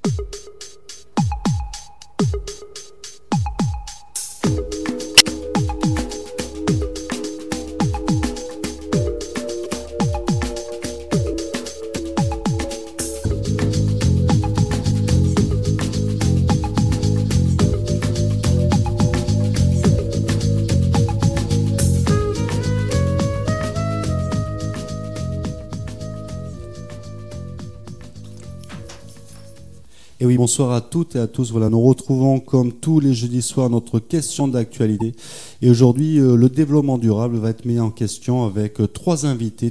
Et oui, bonsoir à toutes et à tous. Voilà, nous retrouvons comme tous les jeudis soirs notre question d'actualité. Et aujourd'hui, le développement durable va être mis en question avec trois invités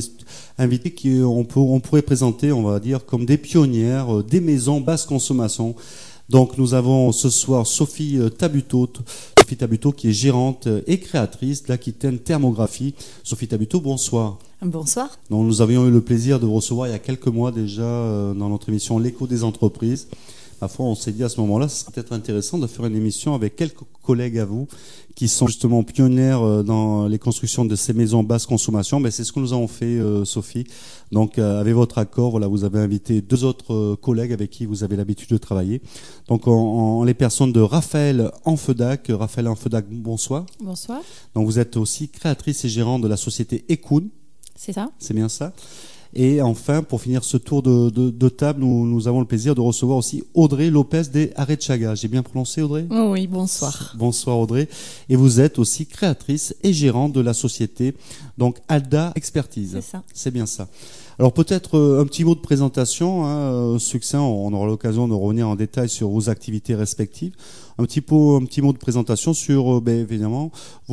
qui on pourrait présenter, on va dire, comme des pionnières des maisons basse consommation. Donc nous avons ce soir Sophie Tabuteau qui est gérante et créatrice d'Aquitaine Thermographie. Sophie Tabuteau, bonsoir. Bonsoir. Donc, nous avions eu le plaisir de vous recevoir il y a quelques mois déjà dans notre émission L'écho des entreprises. À fois, on s'est dit à ce moment-là, ce serait peut-être intéressant de faire une émission avec quelques collègues à vous qui sont justement pionnières dans les constructions de ces maisons basse consommation. Ben, c'est ce que nous avons fait, Sophie. Donc, avec votre accord, voilà, vous avez invité deux autres collègues avec qui vous avez l'habitude de travailler. Donc, en les personnes de Raphaël Anfedac. Raphaël Anfedac, bonsoir. Bonsoir. Donc, vous êtes aussi créatrice et gérante de la société Ecoun. C'est ça. C'est bien ça. Et enfin, pour finir ce tour de table, nous avons le plaisir de recevoir aussi Audrey Lopez de Arechaga. J'ai bien prononcé, Audrey ? Oh oui, bonsoir. Bonsoir, Audrey. Et vous êtes aussi créatrice et gérante de la société, donc Alda Expertise. C'est ça. C'est bien ça. Alors peut-être un petit mot de présentation, succinct, on aura l'occasion de revenir en détail sur vos activités respectives. Un petit mot de présentation sur, évidemment,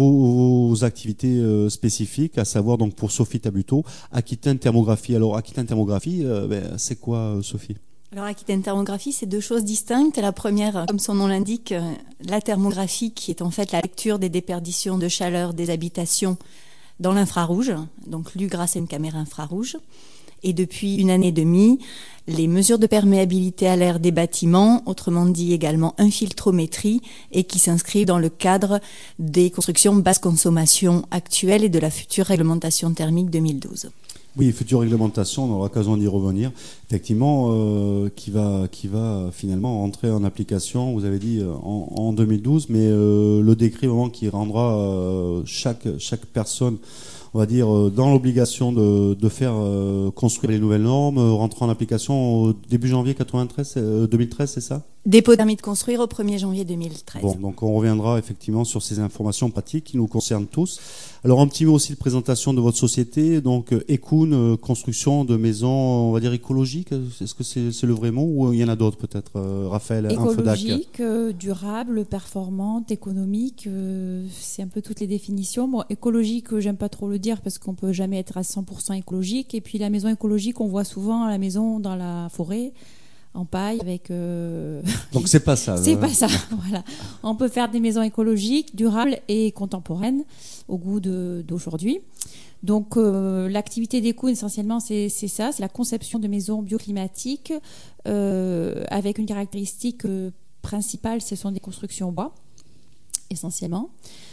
vos activités spécifiques, à savoir donc pour Sophie Tabuteau, Aquitaine Thermographie. Alors Aquitaine Thermographie, c'est quoi, Sophie ? Alors Aquitaine Thermographie, c'est deux choses distinctes. La première, comme son nom l'indique, la thermographie, qui est en fait la lecture des déperditions de chaleur des habitations dans l'infrarouge, donc lu grâce à une caméra infrarouge. Et depuis une année et demie, les mesures de perméabilité à l'air des bâtiments, autrement dit également infiltrométrie, et qui s'inscrivent dans le cadre des constructions basse consommation actuelles et de la future réglementation thermique 2012. Oui, future réglementation, on aura l'occasion d'y revenir. Effectivement, qui va finalement entrer en application, vous avez dit, en 2012, mais le décret vraiment qui rendra chaque personne, on va dire, dans l'obligation de faire construire les nouvelles normes, rentrer en application au début janvier 2013, c'est ça ? Dépôt de permis de construire au 1er janvier 2013. Bon, donc on reviendra effectivement sur ces informations pratiques qui nous concernent tous. Alors un petit mot aussi de présentation de votre société, donc Ecoun, construction de maisons, on va dire écologiques. Est-ce que c'est le vrai mot ou il y en a d'autres peut-être, Raphaël Anfedac ? Écologique, durable, performante, économique, c'est un peu toutes les définitions. Bon, écologique, j'aime pas trop le dire parce qu'on peut jamais être à 100% écologique. Et puis la maison écologique, on voit souvent la maison dans la forêt, en paille avec. Donc c'est pas ça. C'est pas ça. Voilà. On peut faire des maisons écologiques, durables et contemporaines au goût d'aujourd'hui. Donc l'activité d'Ecoun essentiellement c'est ça, c'est la conception de maisons bioclimatiques avec une caractéristique principale, ce sont des constructions en bois essentiellement.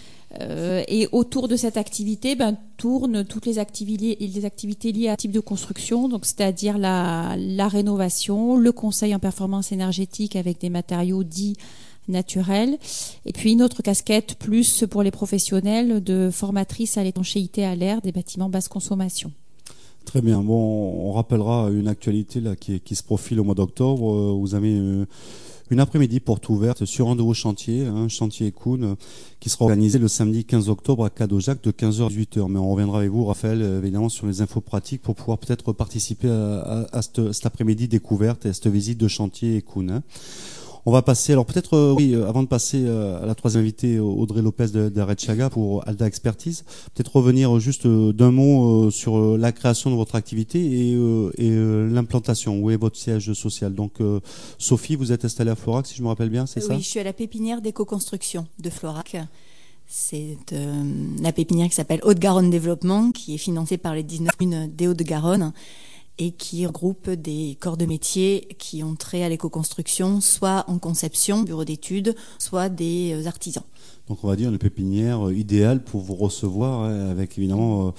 Et autour de cette activité tournent toutes les activités liées à type de construction, donc c'est-à-dire la rénovation, le conseil en performance énergétique avec des matériaux dits naturels, et puis une autre casquette plus pour les professionnels de formatrice à l'étanchéité à l'air des bâtiments basse consommation. Très bien. Bon, on rappellera une actualité là qui se profile au mois d'octobre. Vous avez une après-midi porte ouverte sur un de vos chantiers, chantier Ecoun, qui sera organisé le samedi 15 octobre à Cadojac de 15h à 18h. Mais on reviendra avec vous, Raphaël, évidemment, sur les infos pratiques pour pouvoir peut-être participer à cet après-midi découverte et à cette visite de chantier Ecoun. On va passer, alors peut-être, avant de passer à la troisième invitée, Audrey Lopez d'Arechaga pour Alda Expertise, peut-être revenir juste d'un mot sur la création de votre activité et l'implantation. Où est votre siège social ? Donc, Sophie, vous êtes installée à Florac, si je me rappelle bien, c'est ça ? Oui, je suis à la pépinière d'éco-construction de Florac. C'est la pépinière qui s'appelle Haute-Garonne Développement, qui est financée par les 19 communes des Hauts-de-Garonne, et qui regroupe des corps de métier qui ont trait à l'éco-construction, soit en conception, bureau d'études, soit des artisans. Donc on va dire une pépinière idéale pour vous recevoir, avec évidemment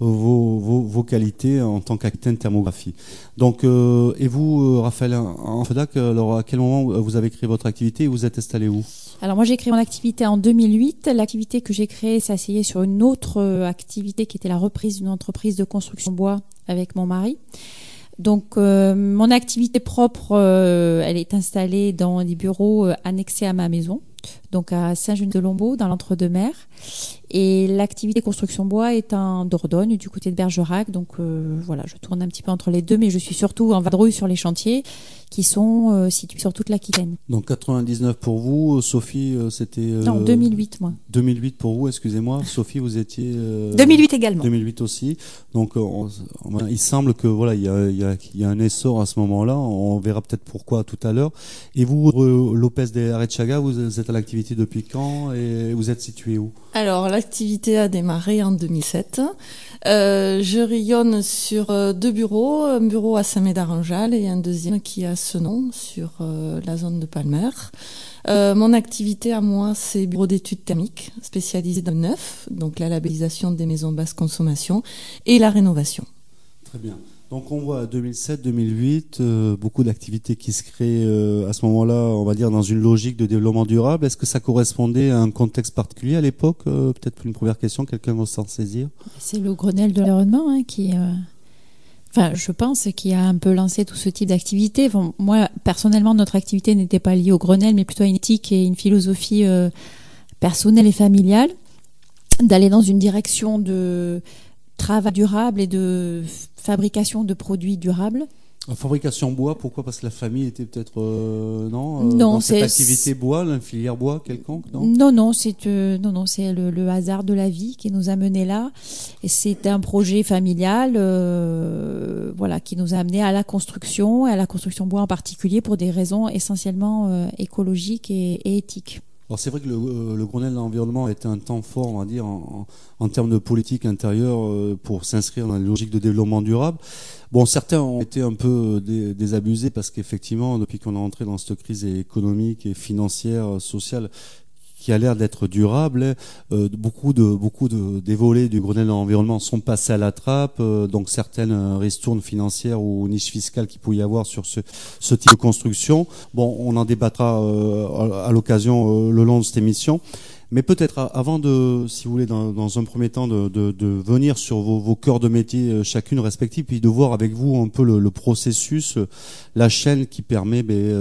vos qualités en tant qu'activité de thermographie. Donc, et vous, Raphaël Anfedac, alors à quel moment vous avez créé votre activité et vous êtes installé où? Alors moi j'ai créé mon activité en 2008. L'activité que j'ai créée s'asseyait sur une autre activité qui était la reprise d'une entreprise de construction bois avec mon mari. Donc mon activité propre, elle est installée dans des bureaux annexés à ma maison, donc à Saint-Genis-de-Lombault, dans l'Entre-deux-Mers. Et l'activité construction bois est en Dordogne, du côté de Bergerac. Donc voilà, je tourne un petit peu entre les deux, mais je suis surtout en vadrouille sur les chantiers qui sont situés sur toute l'Aquitaine. Donc 99 pour vous, Sophie, c'était... Non, 2008 moi. 2008 pour vous, excusez-moi. Sophie, vous étiez... 2008 également. 2008 aussi. Donc il semble que voilà, il y a un essor à ce moment-là. On verra peut-être pourquoi tout à l'heure. Et vous, Lopez de Arechaga, vous êtes à l'activité depuis quand et vous êtes situé où? Alors, l'activité a démarré en 2007. Je rayonne sur 2 bureaux, un bureau à Saint-Médard-en-Jalles et un deuxième qui a ce nom sur la zone de Palmer. Mon activité à moi, c'est bureau d'études thermiques spécialisé dans le neuf, donc la labellisation des maisons basse consommation et la rénovation. Très bien. Donc on voit 2007-2008, beaucoup d'activités qui se créent à ce moment-là, on va dire dans une logique de développement durable. Est-ce que ça correspondait à un contexte particulier à l'époque? Peut-être une première question, quelqu'un va s'en saisir. C'est le Grenelle de l'environnement qui... je pense qu'il a un peu lancé tout ce type d'activité. Bon, moi, personnellement, notre activité n'était pas liée au Grenelle, mais plutôt à une éthique et une philosophie personnelle et familiale, d'aller dans une direction de travail durable et de fabrication de produits durables. La fabrication bois, pourquoi? Parce que la famille était peut-être non, dans cette activité bois, la filière bois quelconque, non? Non, c'est le hasard de la vie qui nous a menés là. Et c'est un projet familial, qui nous a amenés à la construction bois en particulier pour des raisons essentiellement écologiques et éthiques. Alors c'est vrai que le Grenelle de l'environnement était un temps fort, on va dire, en termes de politique intérieure pour s'inscrire dans la logique de développement durable. Bon, certains ont été un peu désabusés parce qu'effectivement, depuis qu'on est entré dans cette crise économique et financière, sociale, qui a l'air d'être durable, beaucoup des volets du Grenelle de l'environnement sont passés à la trappe, donc certaines ristournes financières ou niches fiscales qu'il pouvait y avoir sur ce type de construction. Bon, on en débattra à l'occasion le long de cette émission. Mais peut-être avant de, si vous voulez, dans un premier temps, de venir sur vos cœurs de métier chacune respective, puis de voir avec vous un peu le processus, la chaîne qui permet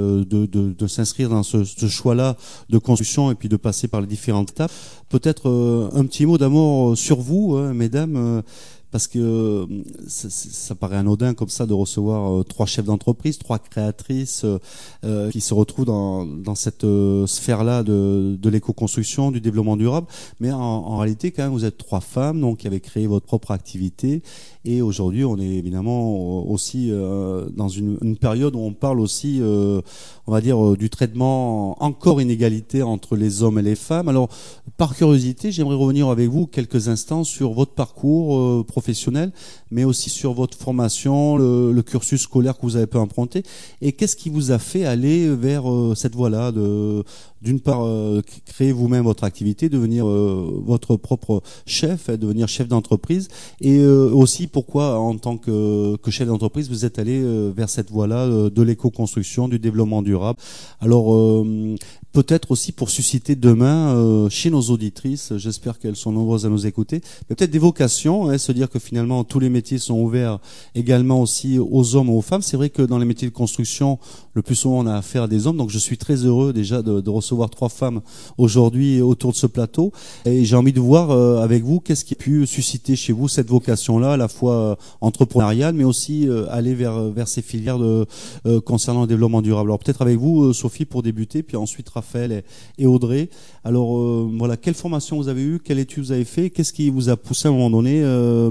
de s'inscrire dans ce choix-là de construction et puis de passer par les différentes étapes. Peut-être un petit mot d'amour sur vous, mesdames. Parce que ça paraît anodin comme ça de recevoir 3 chefs d'entreprise, 3 créatrices qui se retrouvent dans cette sphère-là de l'éco-construction, du développement durable. Mais en réalité, quand même, vous êtes 3 femmes donc qui avez créé votre propre activité. Et aujourd'hui, on est évidemment aussi dans une période où on parle aussi, on va dire, du traitement encore inégalité entre les hommes et les femmes. Alors, par curiosité, j'aimerais revenir avec vous quelques instants sur votre parcours professionnel, mais aussi sur votre formation, le cursus scolaire que vous avez pu emprunter. Et qu'est-ce qui vous a fait aller vers cette voie-là d'une part, créer vous-même votre activité, devenir votre propre chef, devenir chef d'entreprise, et aussi pourquoi, en tant que chef d'entreprise, vous êtes allé vers cette voie-là de l'éco-construction, du développement durable. Alors, peut-être aussi pour susciter demain chez nos auditrices, j'espère qu'elles sont nombreuses à nous écouter, mais peut-être des vocations, se dire que finalement tous les métiers sont ouverts également aussi aux hommes ou aux femmes. C'est vrai que dans les métiers de construction, le plus souvent on a affaire à des hommes, donc je suis très heureux déjà de recevoir 3 femmes aujourd'hui autour de ce plateau, et j'ai envie de voir avec vous qu'est-ce qui a pu susciter chez vous cette vocation-là, à la fois entrepreneuriale, mais aussi aller vers ces filières concernant le développement durable. Alors peut-être avec vous, Sophie, pour débuter, puis ensuite Raphaël et Audrey. Alors voilà, quelle formation vous avez eue, quelle étude vous avez fait, qu'est-ce qui vous a poussé à un moment donné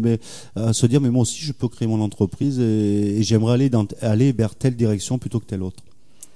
à se dire mais moi aussi je peux créer mon entreprise et j'aimerais aller vers telle direction plutôt que telle autre?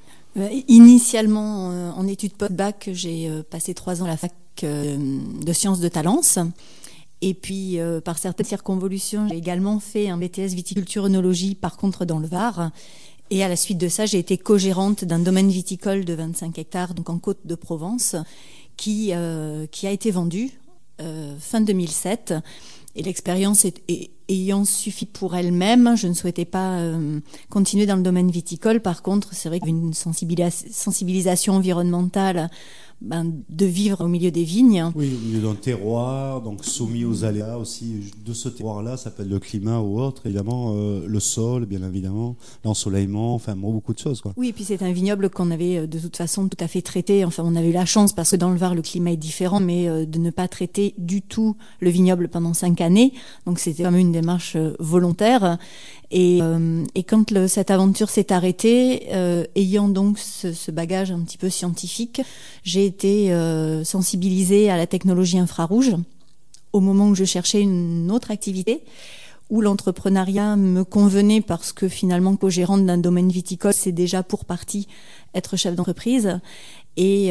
Initialement, en études post-bac, j'ai passé 3 ans à la fac de sciences de Talence. Et puis, par certaines circonvolutions, j'ai également fait un BTS viticulture-œnologie, par contre dans le Var. Et à la suite de ça, j'ai été co-gérante d'un domaine viticole de 25 hectares, donc en Côte de Provence, qui a été vendu fin 2007. Et l'expérience ayant suffi pour elle-même, je ne souhaitais pas continuer dans le domaine viticole. Par contre, c'est vrai qu'une sensibilisation environnementale, de vivre au milieu des vignes. Oui, au milieu d'un terroir, donc soumis aux aléas aussi de ce terroir-là, ça peut être le climat ou autre, évidemment, le sol, bien évidemment, l'ensoleillement, enfin beaucoup de choses, quoi. Oui, et puis c'est un vignoble qu'on avait de toute façon tout à fait traité. Enfin, on avait eu la chance, parce que dans le Var, le climat est différent, mais de ne pas traiter du tout le vignoble pendant 5 années. Donc c'était quand même une démarche volontaire. Et quand cette aventure s'est arrêtée, ayant donc ce bagage un petit peu scientifique, j'ai été sensibilisée à la technologie infrarouge au moment où je cherchais une autre activité, où l'entrepreneuriat me convenait parce que finalement, co-gérante d'un domaine viticole, c'est déjà pour partie être chef d'entreprise, et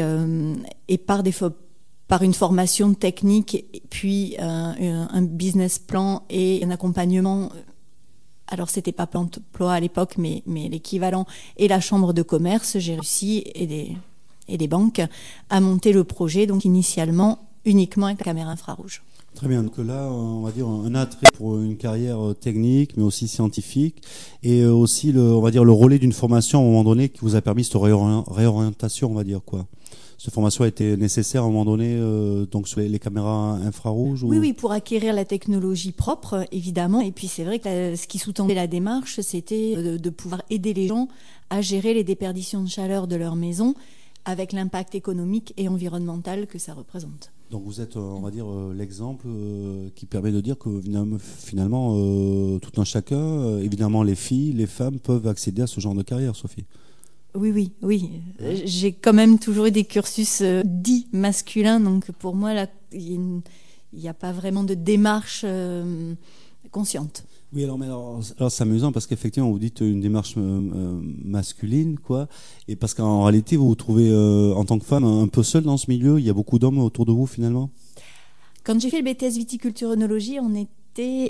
par une formation technique, et puis un business plan et un accompagnement. Alors, c'était pas Plan Emploi à l'époque, mais l'équivalent, et la chambre de commerce, j'ai réussi, et des banques, à monter le projet, donc initialement uniquement avec la caméra infrarouge. Très bien. Donc là, on va dire un attrait pour une carrière technique, mais aussi scientifique, et aussi on va dire le relais d'une formation à un moment donné qui vous a permis cette réorientation, on va dire, quoi. Cette formation a été nécessaire à un moment donné, donc sur les caméras infrarouges. Oui, pour acquérir la technologie propre, évidemment. Et puis c'est vrai que ce qui sous-tendait la démarche, c'était de pouvoir aider les gens à gérer les déperditions de chaleur de leur maison, avec l'impact économique et environnemental que ça représente. Donc vous êtes, on va dire, l'exemple qui permet de dire que finalement, tout un chacun, évidemment les filles, les femmes peuvent accéder à ce genre de carrière, Sophie. Oui. J'ai quand même toujours eu des cursus dits masculins, donc pour moi, là, il n'y a pas vraiment de démarche consciente. Oui, alors c'est amusant parce qu'effectivement, vous dites une démarche masculine, quoi, et parce qu'en réalité, vous vous trouvez en tant que femme un peu seule dans ce milieu. Il y a beaucoup d'hommes autour de vous, finalement. Quand j'ai fait le BTS viticulture-œnologie, on était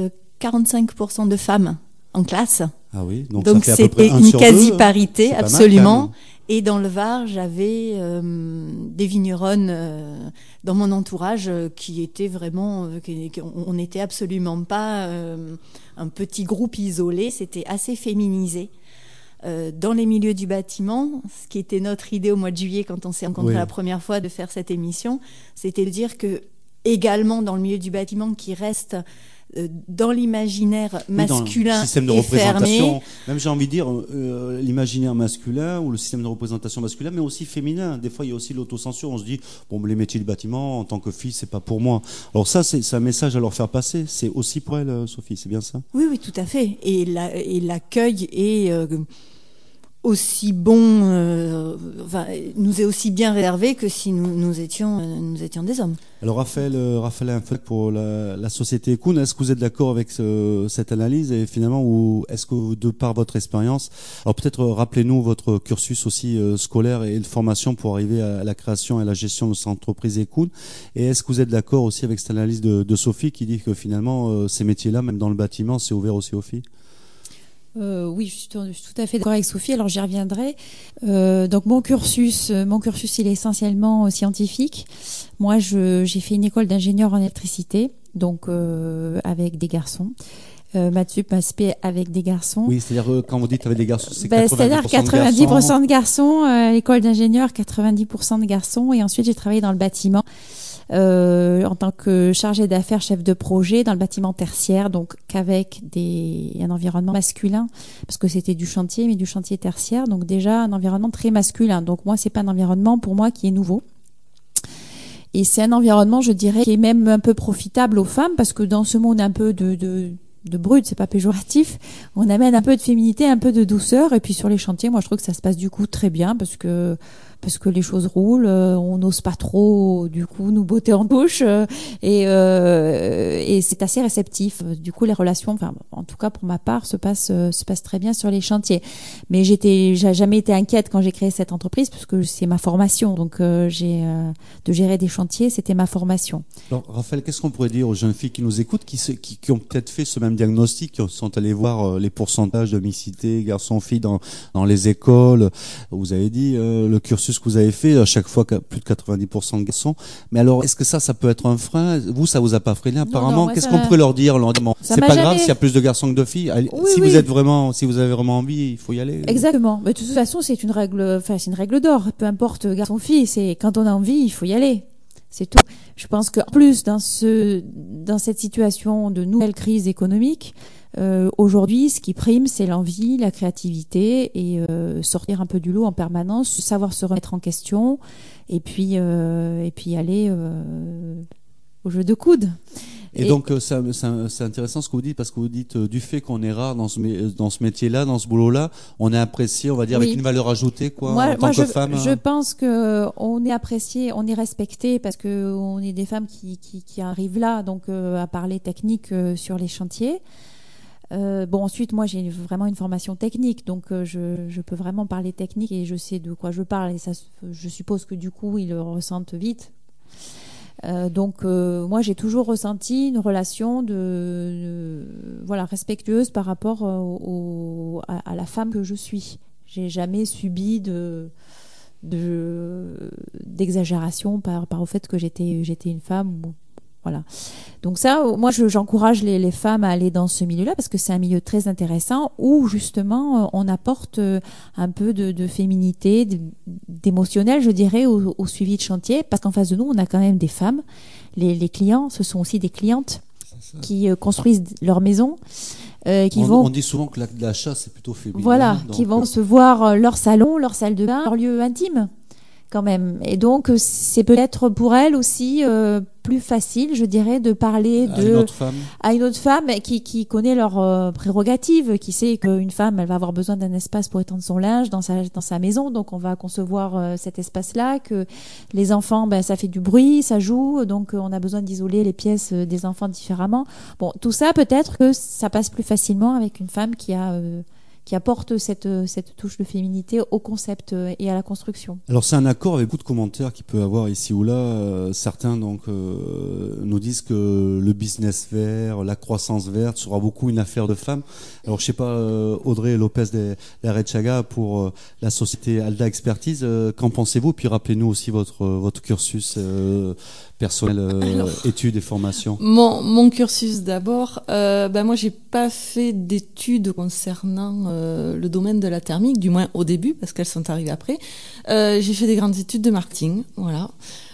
45% de femmes en classe. Ah oui, donc ça fait à peu c'était près une 1/2, quasi-parité, hein. absolument. Et dans le Var, j'avais des vigneronnes dans mon entourage qui étaient vraiment... on n'était absolument pas un petit groupe isolé, c'était assez féminisé. Dans les milieux du bâtiment, ce qui était notre idée au mois de juillet quand on s'est rencontrés la première fois de faire cette émission, c'était de dire que également dans le milieu du bâtiment qui reste... dans l'imaginaire masculin, dans le système de représentation, fermé. Même j'ai envie de dire l'imaginaire masculin ou le système de représentation masculin, mais aussi féminin. Des fois, il y a aussi l'autocensure. On se dit bon, les métiers du bâtiment en tant que fille, c'est pas pour moi. Alors ça, c'est un message à leur faire passer. C'est aussi pour elle, Sophie. C'est bien ça? Oui, tout à fait. Et l'accueil est aussi bon, nous est aussi bien réservé que si nous étions des hommes. Alors Raphaël pour la société Kuhn, est-ce que vous êtes d'accord avec cette analyse et finalement, ou est-ce que de par votre expérience, alors peut-être rappelez-nous votre cursus aussi scolaire et de formation pour arriver à la création et la gestion de cette entreprise Kuhn, et est-ce que vous êtes d'accord aussi avec cette analyse de Sophie qui dit que finalement ces métiers-là, même dans le bâtiment, c'est ouvert aussi aux filles? Oui, je suis tout à fait d'accord avec Sophie. Alors j'y reviendrai. Donc mon cursus, il est essentiellement scientifique. Moi, j'ai fait une école d'ingénieur en électricité, donc avec des garçons. Maths sup, maths spé avec des garçons. Oui, c'est-à-dire quand vous dites avec des garçons, c'est 90% c'est-à-dire 90% de garçons. L'école d'ingénieur, 90% de garçons. Et ensuite, j'ai travaillé dans le bâtiment. En tant que chargée d'affaires, chef de projet dans le bâtiment tertiaire, donc qu'avec un environnement masculin, parce que c'était du chantier, mais du chantier tertiaire, donc déjà un environnement très masculin. Donc moi, c'est pas un environnement pour moi qui est nouveau. Et c'est un environnement, je dirais, qui est même un peu profitable aux femmes, parce que dans ce monde un peu de brut, c'est pas péjoratif, on amène un peu de féminité, un peu de douceur, et puis sur les chantiers, moi je trouve que ça se passe du coup très bien, parce que les choses roulent, on n'ose pas trop du coup nous botter en touche, et c'est assez réceptif. Du coup les relations, enfin en tout cas pour ma part, se passent très bien sur les chantiers. Mais j'ai jamais été inquiète quand j'ai créé cette entreprise, parce que c'est ma formation, donc de gérer des chantiers, c'était ma formation. Alors Raphaël, qu'est-ce qu'on pourrait dire aux jeunes filles qui nous écoutent, qui ont peut-être fait ce même même diagnostic, sont allés voir les pourcentages de mixité garçons-filles dans les écoles. Vous avez dit le cursus que vous avez fait, à chaque fois plus de 90% de garçons. Mais alors, est-ce que ça peut être un frein? Vous, ça vous a pas freiné apparemment? Non, Qu'est-ce qu'on pourrait leur dire? C'est pas grave s'il y a plus de garçons que de filles. Allez, si vous avez vraiment envie, il faut y aller. Exactement. Mais de toute façon, c'est une règle d'or. Peu importe garçon-fille, c'est quand on a envie, il faut y aller. C'est tout. Je pense qu'en plus, dans cette situation de nouvelle crise économique, aujourd'hui, ce qui prime, c'est l'envie, la créativité et sortir un peu du lot en permanence, savoir se remettre en question et puis aller au jeu de coude. Et donc c'est intéressant ce que vous dites, parce que vous dites du fait qu'on est rare dans ce métier-là, dans ce boulot-là, on est apprécié, on va dire, avec une valeur ajoutée, quoi, en tant que femme. Je pense que on est apprécié, on est respecté parce que on est des femmes qui arrivent là, donc à parler technique sur les chantiers. Ensuite, moi, j'ai vraiment une formation technique, donc je peux vraiment parler technique et je sais de quoi je parle. Et ça, je suppose que du coup, ils le ressentent vite. Moi, j'ai toujours ressenti une relation respectueuse par rapport à la femme que je suis. J'ai jamais subi d'exagération par rapport au fait que j'étais une femme. Voilà. Donc ça, moi, j'encourage les femmes à aller dans ce milieu-là parce que c'est un milieu très intéressant où justement on apporte un peu de féminité, d'émotionnel, je dirais, au suivi de chantier, parce qu'en face de nous, on a quand même des femmes. Les clients, ce sont aussi des clientes qui construisent leur maison. On dit souvent que l'achat, c'est plutôt féminin. Voilà, qui vont se voir leur salon, leur salle de bain, leur lieu intime. Quand même. Et donc, c'est peut-être pour elle aussi plus facile, je dirais, de parler à une autre femme qui connaît leurs prérogatives, qui sait qu'une femme, elle va avoir besoin d'un espace pour étendre son linge dans sa maison. Donc, on va concevoir cet espace-là, que les enfants, ça fait du bruit, ça joue. Donc, on a besoin d'isoler les pièces des enfants différemment. Bon, tout ça, peut-être que ça passe plus facilement avec une femme qui apporte cette touche de féminité au concept et à la construction. Alors c'est un accord avec beaucoup de commentaires qu'il peut y avoir ici ou là. Certains nous disent que le business vert, la croissance verte sera beaucoup une affaire de femmes. Alors je sais pas, Audrey Lopez de Larrachaga pour la société Alda Expertise, qu'en pensez-vous? Puis rappelez-nous aussi votre cursus personnel, études et formations. Mon cursus d'abord, moi j'ai pas fait d'études concernant le domaine de la thermique, du moins au début, parce qu'elles sont arrivées après. J'ai fait des grandes études de marketing, voilà.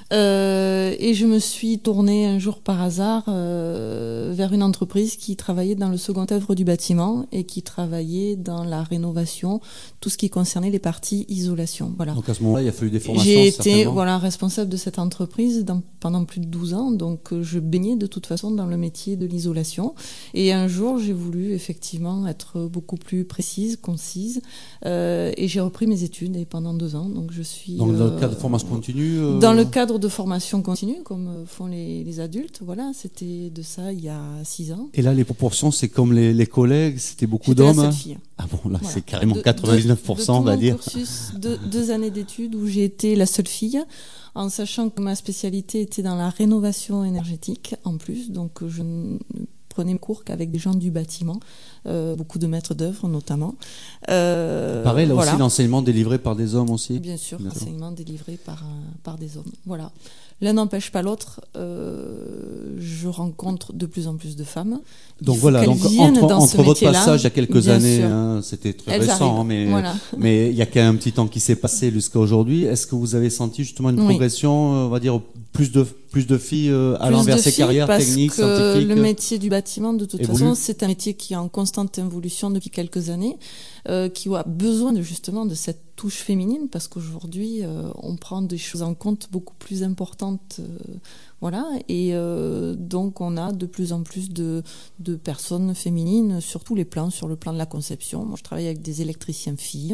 Et je me suis tournée un jour par hasard vers une entreprise qui travaillait dans le second œuvre du bâtiment et qui travaillait dans la rénovation, tout ce qui concernait les parties isolation. Voilà. Donc à ce moment-là, il a fallu des formations. J'ai été responsable de cette entreprise pendant plus de 12 ans, donc je baignais de toute façon dans le métier de l'isolation. Et un jour, j'ai voulu effectivement être beaucoup plus précise, concise, et j'ai repris mes études et pendant 2 ans. Donc je suis dans le cadre de formation continue. Dans le cadre de formation continue, comme font les adultes. Voilà, c'était de ça il y a 6 ans. Et là, les proportions, c'est comme les collègues, c'était beaucoup J'étais d'hommes. la seule fille. Ah bon, là, voilà. C'est carrément 99%, on va dire. Cursus, 2 années d'études où j'ai été la seule fille, en sachant que ma spécialité était dans la rénovation énergétique en plus, donc je ne prenais mes cours qu'avec des gens du bâtiment, beaucoup de maîtres d'œuvre notamment. Pareil, là aussi, l'enseignement délivré par des hommes aussi. Bien sûr, l'enseignement délivré par des hommes. Voilà. L'un n'empêche pas l'autre. Je rencontre de plus en plus de femmes. Donc voilà, entre votre passage il y a quelques années, c'était très récent, mais il y a quand même un petit temps qui s'est passé jusqu'à aujourd'hui. Est-ce que vous avez senti justement une progression, on va dire, plus de filles allant vers ces carrières techniques, scientifiques? Le métier du bâtiment, de toute façon, c'est un métier qui est en constante évolution depuis quelques années, qui a besoin justement de cette touche féminine, parce qu'aujourd'hui, on prend des choses en compte beaucoup plus importantes. Voilà, et donc on a de plus en plus de personnes féminines sur tous les plans, sur le plan de la conception. Moi, je travaille avec des électriciens filles,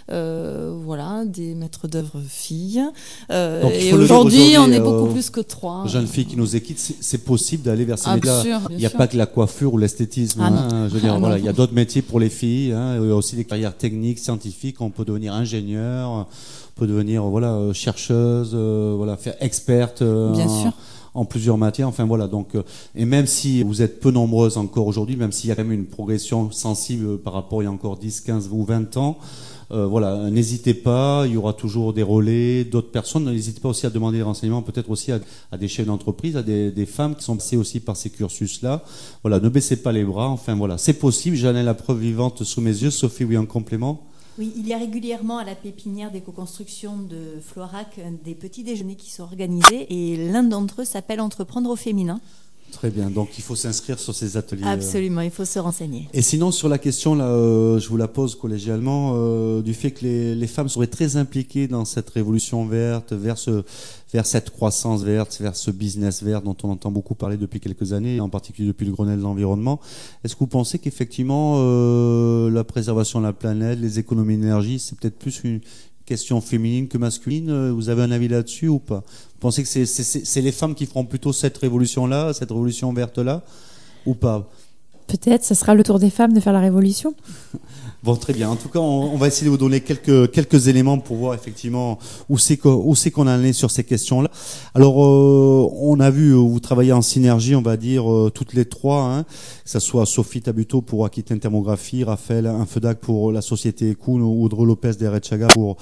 des maîtres d'œuvre filles. Et aujourd'hui, on est beaucoup plus que 3. Jeunes filles qui nous équipent, c'est possible d'aller vers ces métiers-là. Il n'y a pas que la coiffure ou l'esthétisme. Je veux dire, il y a d'autres métiers pour les filles. Il y a aussi des carrières techniques, scientifiques. On peut devenir ingénieur, on peut devenir chercheuse, faire experte. Bien sûr. en plusieurs matières. Enfin voilà, donc et même si vous êtes peu nombreuses encore aujourd'hui, même s'il y a quand même une progression sensible par rapport il y a encore 10, 15 ou 20 ans, voilà, n'hésitez pas, il y aura toujours des relais, d'autres personnes. N'hésitez pas aussi à demander des renseignements, peut-être aussi à des chefs d'entreprise, à des femmes qui sont passées aussi par ces cursus-là. Voilà, ne baissez pas les bras. Enfin voilà, c'est possible. J'en ai la preuve vivante sous mes yeux. Sophie, oui, en complément. Oui, il y a régulièrement à la pépinière d'éco-construction de Florac des petits déjeuners qui sont organisés et l'un d'entre eux s'appelle Entreprendre au féminin. Très bien, donc il faut s'inscrire sur ces ateliers. Absolument, il faut se renseigner. Et sinon, sur la question, là, je vous la pose collégialement, du fait que les femmes seraient très impliquées dans cette révolution verte, vers cette croissance verte, vers ce business vert dont on entend beaucoup parler depuis quelques années, en particulier depuis le Grenelle de l'environnement. Est-ce que vous pensez qu'effectivement, la préservation de la planète, les économies d'énergie, c'est peut-être plus une question féminine que masculine? Vous avez un avis là-dessus ou pas? Vous pensez que c'est les femmes qui feront plutôt cette révolution-là, cette révolution verte-là, ou pas? Peut-être, ce sera le tour des femmes de faire la révolution. Bon, très bien. En tout cas, on va essayer de vous donner quelques éléments pour voir effectivement où c'est qu'on en est sur ces questions-là. Alors, on a vu, vous travaillez en synergie, on va dire, toutes les trois, hein, que ce soit Sophie Tabuteau pour Aquitaine Thermographie, Raphaël Infedac pour la société Kuhn, ou Audrey Lopez d'Erechaga pour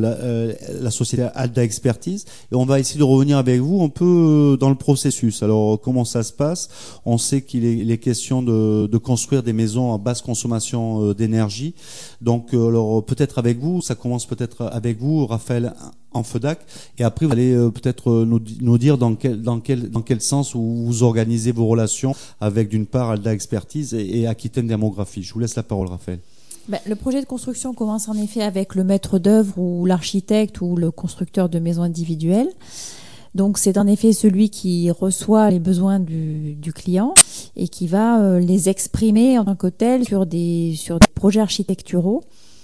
la société Alda Expertise. Et on va essayer de revenir avec vous un peu dans le processus. Alors, comment ça se passe? On sait qu'il est question de construire des maisons à basse consommation d'énergie. Donc, alors peut-être avec vous, ça commence peut-être avec vous, Raphaël Infedac, et après vous allez peut-être nous dire dans quel sens vous organisez vos relations avec d'une part Alda Expertise et Aquitaine Thermographie. Je vous laisse la parole, Raphaël. Le projet de construction commence en effet avec le maître d'œuvre ou l'architecte ou le constructeur de maisons individuelles. Donc c'est en effet celui qui reçoit les besoins du client et qui va les exprimer en tant que tel sur des projets architecturaux.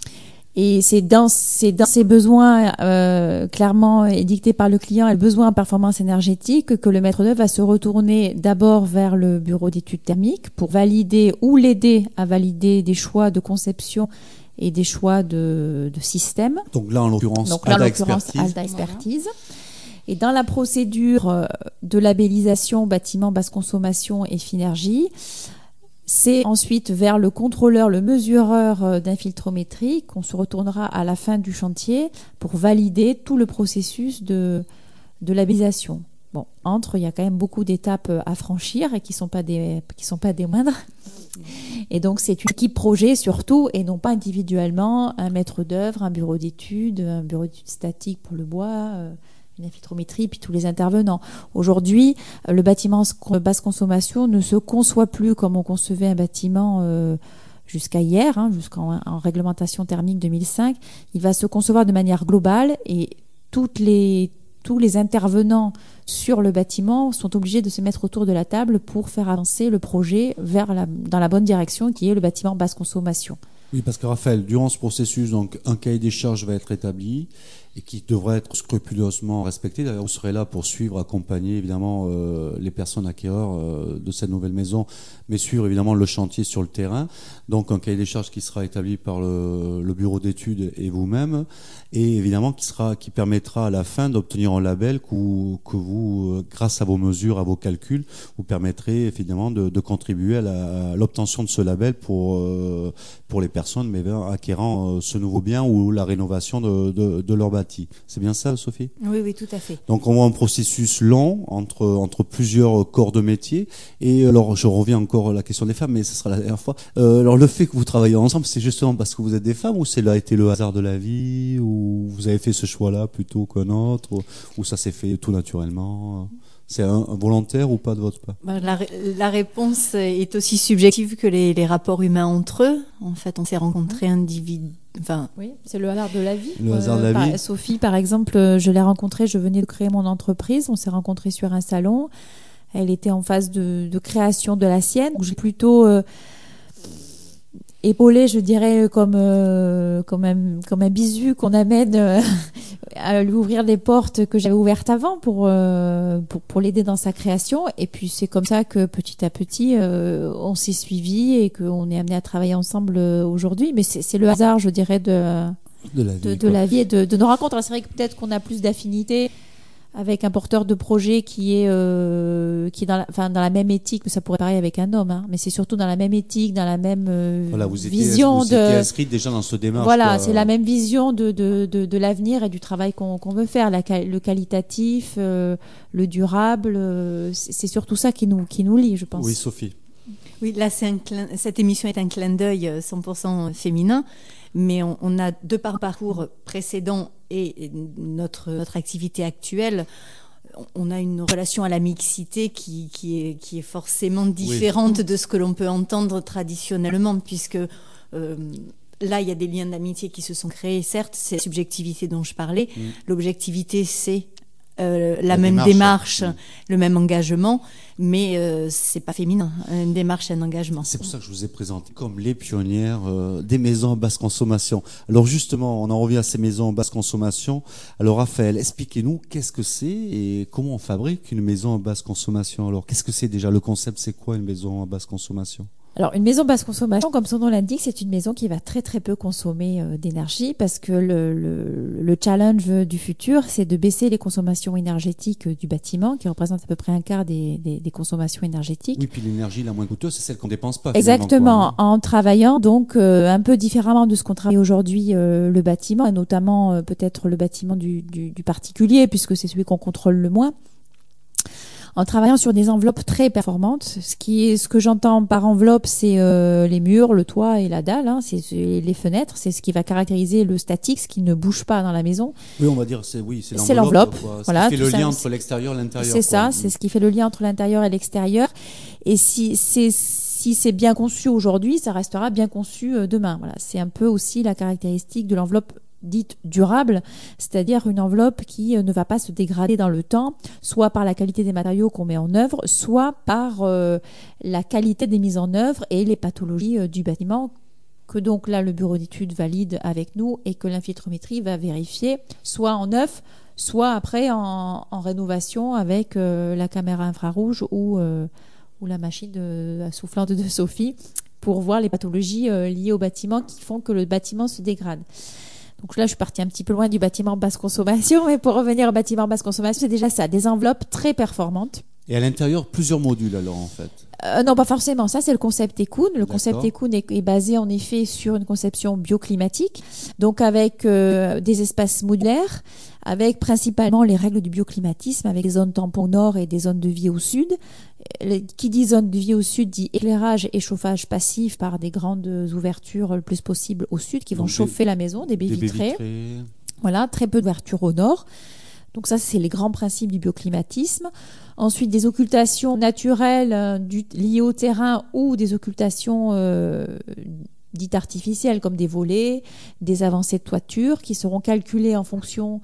Et c'est dans ces besoins clairement édictés par le client et le besoin en performance énergétique que le maître d'œuvre va se retourner d'abord vers le bureau d'études thermiques pour valider ou l'aider à valider des choix de conception et des choix de système. Donc là en l'occurrence Alda Expertise. Voilà. Et dans la procédure de labellisation bâtiment basse consommation et Finergie, c'est ensuite vers le contrôleur, le mesureur d'infiltrométrie qu'on se retournera à la fin du chantier pour valider tout le processus de labellisation. Bon, il y a quand même beaucoup d'étapes à franchir et qui sont pas des moindres. Et donc c'est une équipe projet surtout et non pas individuellement un maître d'œuvre, un bureau d'études statique pour le bois, une infiltrométrie, puis tous les intervenants. Aujourd'hui, le bâtiment basse consommation ne se conçoit plus comme on concevait un bâtiment jusqu'à hier, jusqu'en réglementation thermique 2005. Il va se concevoir de manière globale et tous les intervenants sur le bâtiment sont obligés de se mettre autour de la table pour faire avancer le projet dans la bonne direction qui est le bâtiment basse consommation. Oui, parce que Raphaël, durant ce processus, donc un cahier des charges va être établi et qui devrait être scrupuleusement respecté. D'ailleurs, vous serez là pour suivre, accompagner évidemment les personnes acquéreurs de cette nouvelle maison, mais suivre évidemment le chantier sur le terrain. Donc un cahier des charges qui sera établi par le bureau d'études et vous-même, et évidemment qui permettra à la fin d'obtenir un label que vous, grâce à vos mesures, à vos calculs, vous permettrez évidemment de contribuer à l'obtention de ce label pour les personnes acquérant ce nouveau bien ou la rénovation de leur bâtiment. C'est bien ça, Sophie? Oui, tout à fait. Donc on voit un processus long entre plusieurs corps de métier. Et alors je reviens encore à la question des femmes, mais ce sera la dernière fois. Alors le fait que vous travaillez ensemble, c'est justement parce que vous êtes des femmes, ou c'est a été le hasard de la vie, ou vous avez fait ce choix-là plutôt qu'un autre, ou ça s'est fait tout naturellement? C'est un volontaire ou pas de votre part? La réponse est aussi subjective que les rapports humains entre eux. En fait, on s'est rencontrés oui, c'est le hasard de la vie. Le hasard de la vie. Sophie, par exemple, je l'ai rencontrée, je venais de créer mon entreprise, on s'est rencontrés sur un salon. Elle était en phase de création de la sienne. J'ai plutôt épaulé, je dirais, comme un bisu qu'on amène à lui ouvrir les portes que j'avais ouvertes avant pour l'aider dans sa création. Et puis c'est comme ça que petit à petit on s'est suivis et qu'on est amené à travailler ensemble aujourd'hui. Mais c'est le hasard, je dirais, de la vie et de nos rencontres. Alors, c'est vrai que peut-être qu'on a plus d'affinités avec un porteur de projet qui est dans la même éthique, mais ça pourrait pareil avec un homme, hein, mais c'est surtout dans la même éthique, dans la même vision vous étiez inscrite déjà dans ce démarche. Voilà, c'est la même vision de l'avenir et du travail qu'on veut faire, le qualitatif, le durable, c'est surtout ça qui nous lie, je pense. Oui, Sophie. Oui, là, cette émission est un clin d'œil 100% féminin, mais on a, de par parcours précédent et notre activité actuelle, on a une relation à la mixité qui est forcément différente de ce que l'on peut entendre traditionnellement, puisque là, il y a des liens d'amitié qui se sont créés. Certes, c'est la subjectivité dont je parlais. L'objectivité, c'est la même démarche, le même engagement, mais c'est pas féminin. Une démarche, un engagement. C'est pour ça que je vous ai présenté comme les pionnières des maisons à basse consommation. Alors justement, on en revient à ces maisons à basse consommation. Alors Raphaël, expliquez-nous qu'est-ce que c'est et comment on fabrique une maison à basse consommation. Alors qu'est-ce que c'est déjà le concept? C'est quoi une maison à basse consommation? Alors, une maison basse consommation, comme son nom l'indique, c'est une maison qui va très très peu consommer d'énergie, parce que le challenge du futur, c'est de baisser les consommations énergétiques du bâtiment, qui représentent à peu près un quart des consommations énergétiques. Oui, puis l'énergie la moins coûteuse, c'est celle qu'on dépense pas. Exactement, en travaillant donc un peu différemment de ce qu'on travaille aujourd'hui le bâtiment, et notamment peut-être le bâtiment du particulier, puisque c'est celui qu'on contrôle le moins. En travaillant sur des enveloppes très performantes. Ce que j'entends par enveloppe, c'est les murs, le toit et la dalle, hein, c'est les fenêtres, c'est ce qui va caractériser le statique, ce qui ne bouge pas dans la maison. Oui, on va dire c'est l'enveloppe. Voilà, qui fait le lien entre l'extérieur et l'intérieur. C'est ça, c'est ce qui fait le lien entre l'intérieur et l'extérieur. Et si c'est bien conçu aujourd'hui, ça restera bien conçu demain. Voilà, c'est un peu aussi la caractéristique de l'enveloppe dite durable, c'est-à-dire une enveloppe qui ne va pas se dégrader dans le temps, soit par la qualité des matériaux qu'on met en œuvre, soit par la qualité des mises en œuvre et les pathologies du bâtiment, que donc là le bureau d'études valide avec nous et que l'infiltrométrie va vérifier, soit en neuf, soit après en rénovation avec la caméra infrarouge ou la machine soufflante de Sophie, pour voir les pathologies liées au bâtiment qui font que le bâtiment se dégrade. Donc là, je suis partie un petit peu loin du bâtiment basse consommation, mais pour revenir au bâtiment basse consommation, c'est déjà ça, des enveloppes très performantes. Et à l'intérieur, plusieurs modules alors en fait? Non, pas forcément. Ça, c'est le concept Ecoun. Le concept Ecoun est basé en effet sur une conception bioclimatique, donc avec des espaces modulaires, avec principalement les règles du bioclimatisme, avec des zones tampons au nord et des zones de vie au sud. Qui dit zone de vie au sud dit éclairage et chauffage passif par des grandes ouvertures le plus possible au sud qui vont chauffer la maison, des baies vitrées. Voilà, très peu d'ouvertures au nord. Donc ça, c'est les grands principes du bioclimatisme. Ensuite, des occultations naturelles liées au terrain ou des occultations dites artificielles comme des volets, des avancées de toiture qui seront calculées en fonction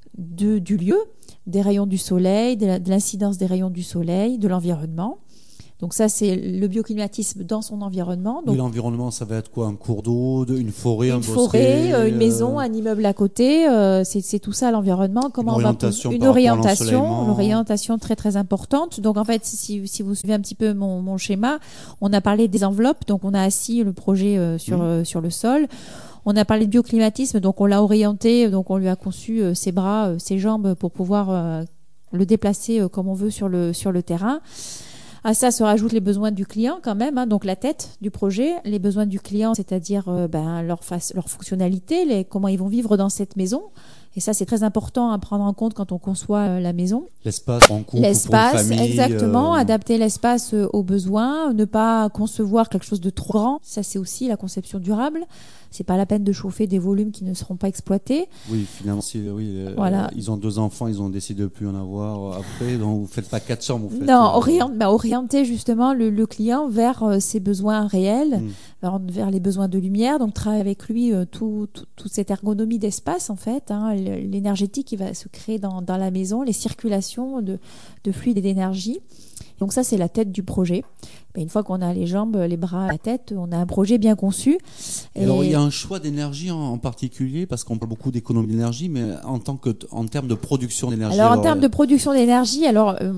du lieu, des rayons du soleil, de l'incidence des rayons du soleil, de l'environnement. Donc ça, c'est le bioclimatisme dans son environnement. Donc, et l'environnement, ça va être quoi? Un cours d'eau, une forêt, un bosquet, une maison, un immeuble à côté. C'est tout ça l'environnement. Comment une orientation très très importante. Donc en fait, si vous suivez un petit peu mon schéma, on a parlé des enveloppes. Donc on a assis le projet sur le sol. On a parlé de bioclimatisme, donc on l'a orienté, donc on lui a conçu ses bras, ses jambes pour pouvoir le déplacer comme on veut sur le terrain. À ça se rajoutent les besoins du client quand même, hein, donc la tête du projet, les besoins du client, c'est-à-dire leur fonctionnalité, comment ils vont vivre dans cette maison. Et ça, c'est très important à prendre en compte quand on conçoit la maison. L'espace en couple, l'espace, pour une famille, exactement. Adapter l'espace aux besoins, ne pas concevoir quelque chose de trop grand. Ça, c'est aussi la conception durable. C'est pas la peine de chauffer des volumes qui ne seront pas exploités. Oui, finalement, voilà. Ils ont 2 enfants, ils ont décidé de plus en avoir après, donc vous faites pas 4 chambres. Vous faites, orienter justement le client vers ses besoins réels, vers les besoins de lumière. Donc travailler avec lui toute cette ergonomie d'espace en fait, hein, l'énergétique qui va se créer dans la maison, les circulations de fluide et d'énergie. Donc ça, c'est la tête du projet. Mais une fois qu'on a les jambes, les bras, la tête, on a un projet bien conçu. Alors, il y a un choix d'énergie en particulier, parce qu'on parle beaucoup d'économie d'énergie, mais en termes de production d'énergie. Alors en termes de production d'énergie,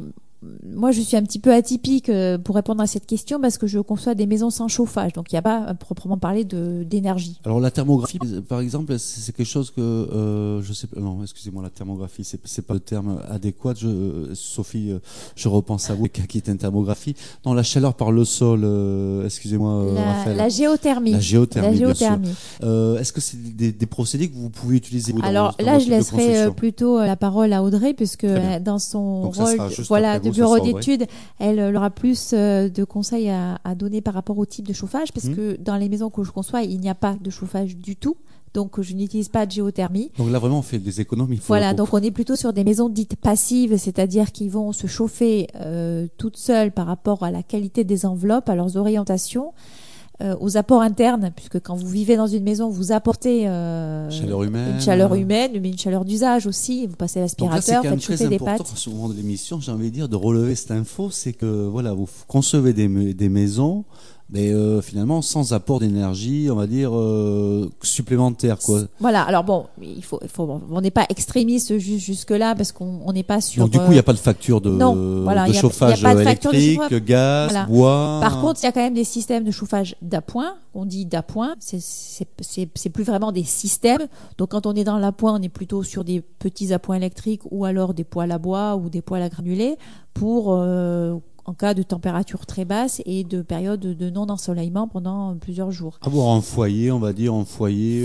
moi, je suis un petit peu atypique pour répondre à cette question parce que je conçois des maisons sans chauffage. Donc, il n'y a pas à proprement parler d'énergie. Alors, la thermographie, par exemple, c'est quelque chose que je sais pas. Non, excusez-moi, la thermographie, c'est pas le terme adéquat. Sophie, je repense à vous qui est une thermographie. Non, la chaleur par le sol. Excusez-moi, Raphaël. La géothermie. La géothermie. Bien sûr. Géothermie. Est-ce que c'est des procédés que vous pouvez utiliser dans Alors dans là, votre je type de laisserai construction plutôt la parole à Audrey, puisque dans son Donc ça rôle sera juste voilà, après de vous, ce bureau sera Audrey. d'études, elle aura plus de conseils à donner par rapport au type de chauffage, parce que dans les maisons que je conçois, il n'y a pas de chauffage du tout. Donc, je n'utilise pas de géothermie. Donc là, vraiment, on fait des économies. Voilà, donc on est plutôt sur des maisons dites passives, c'est-à-dire qui vont se chauffer toutes seules par rapport à la qualité des enveloppes, à leurs orientations, aux apports internes, puisque quand vous vivez dans une maison, vous apportez chaleur humaine, une chaleur humaine, mais une chaleur d'usage aussi. Vous passez l'aspirateur, faites chauffer des pâtes. C'est souvent de l'émission, j'ai envie de dire, de relever cette info, c'est que voilà, vous concevez des maisons, mais finalement sans apport d'énergie, on va dire supplémentaire, quoi. Voilà. Alors bon, on n'est pas extrémiste jusque là parce qu'on n'est pas sur. Donc du coup, il n'y a pas de facture de chauffage électrique, gaz, voilà. bois. Par contre, il y a quand même des systèmes de chauffage d'appoint. On dit d'appoint, c'est plus vraiment des systèmes. Donc quand on est dans l'appoint, on est plutôt sur des petits appoints électriques ou alors des poêles à bois ou des poêles à granulés pour en cas de température très basse et de période de non-ensoleillement pendant plusieurs jours. Avoir un foyer, on va dire, un foyer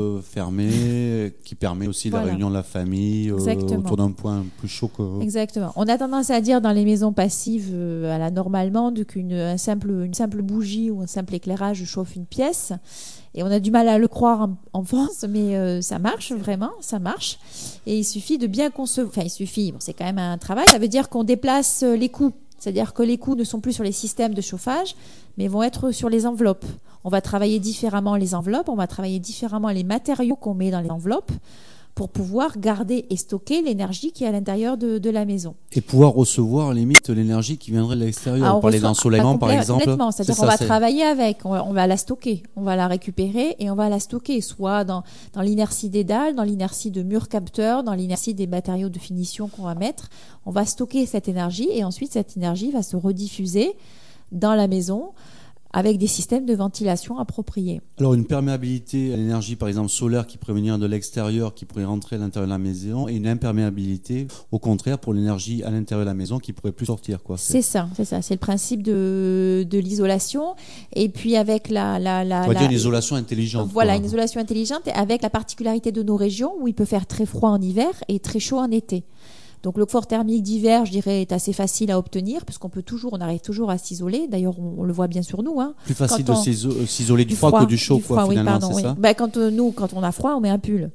fermé, qui permet aussi la réunion de la famille autour d'un point plus chaud que... Exactement. On a tendance à dire dans les maisons passives à la norme allemande qu'une simple bougie ou un simple éclairage chauffe une pièce. Et on a du mal à le croire en France, mais ça marche vraiment, ça marche. Et il suffit de bien concevoir... Enfin, il suffit, c'est quand même un travail. Ça veut dire qu'on déplace les coûts. C'est-à-dire que les coûts ne sont plus sur les systèmes de chauffage, mais vont être sur les enveloppes. On va travailler différemment les enveloppes, on va travailler différemment les matériaux qu'on met dans les enveloppes pour pouvoir garder et stocker l'énergie qui est à l'intérieur de la maison. Et pouvoir recevoir, limite, l'énergie qui viendrait de l'extérieur. On parlait d'ensoleillement, par exemple. Complètement, c'est-à-dire qu'on va travailler avec, on va la stocker, on va la récupérer et on va la stocker, soit dans l'inertie des dalles, dans l'inertie de murs capteurs, dans l'inertie des matériaux de finition qu'on va mettre. On va stocker cette énergie et ensuite cette énergie va se rediffuser dans la maison avec des systèmes de ventilation appropriés. Alors une perméabilité à l'énergie, par exemple solaire, qui pourrait venir de l'extérieur, qui pourrait rentrer à l'intérieur de la maison, et une imperméabilité, au contraire, pour l'énergie à l'intérieur de la maison, qui pourrait plus sortir, quoi. C'est ça. C'est le principe de l'isolation. Et puis avec on va dire une isolation intelligente. Voilà, quoi. une isolation intelligente, avec la particularité de nos régions, où il peut faire très froid en hiver et très chaud en été. Donc le confort thermique d'hiver, je dirais, est assez facile à obtenir puisqu'on arrive toujours à s'isoler. D'ailleurs, on le voit bien sur nous. Plus facile de s'isoler du froid que du chaud, quoi, finalement, c'est ça. Quand on a froid, on met un pull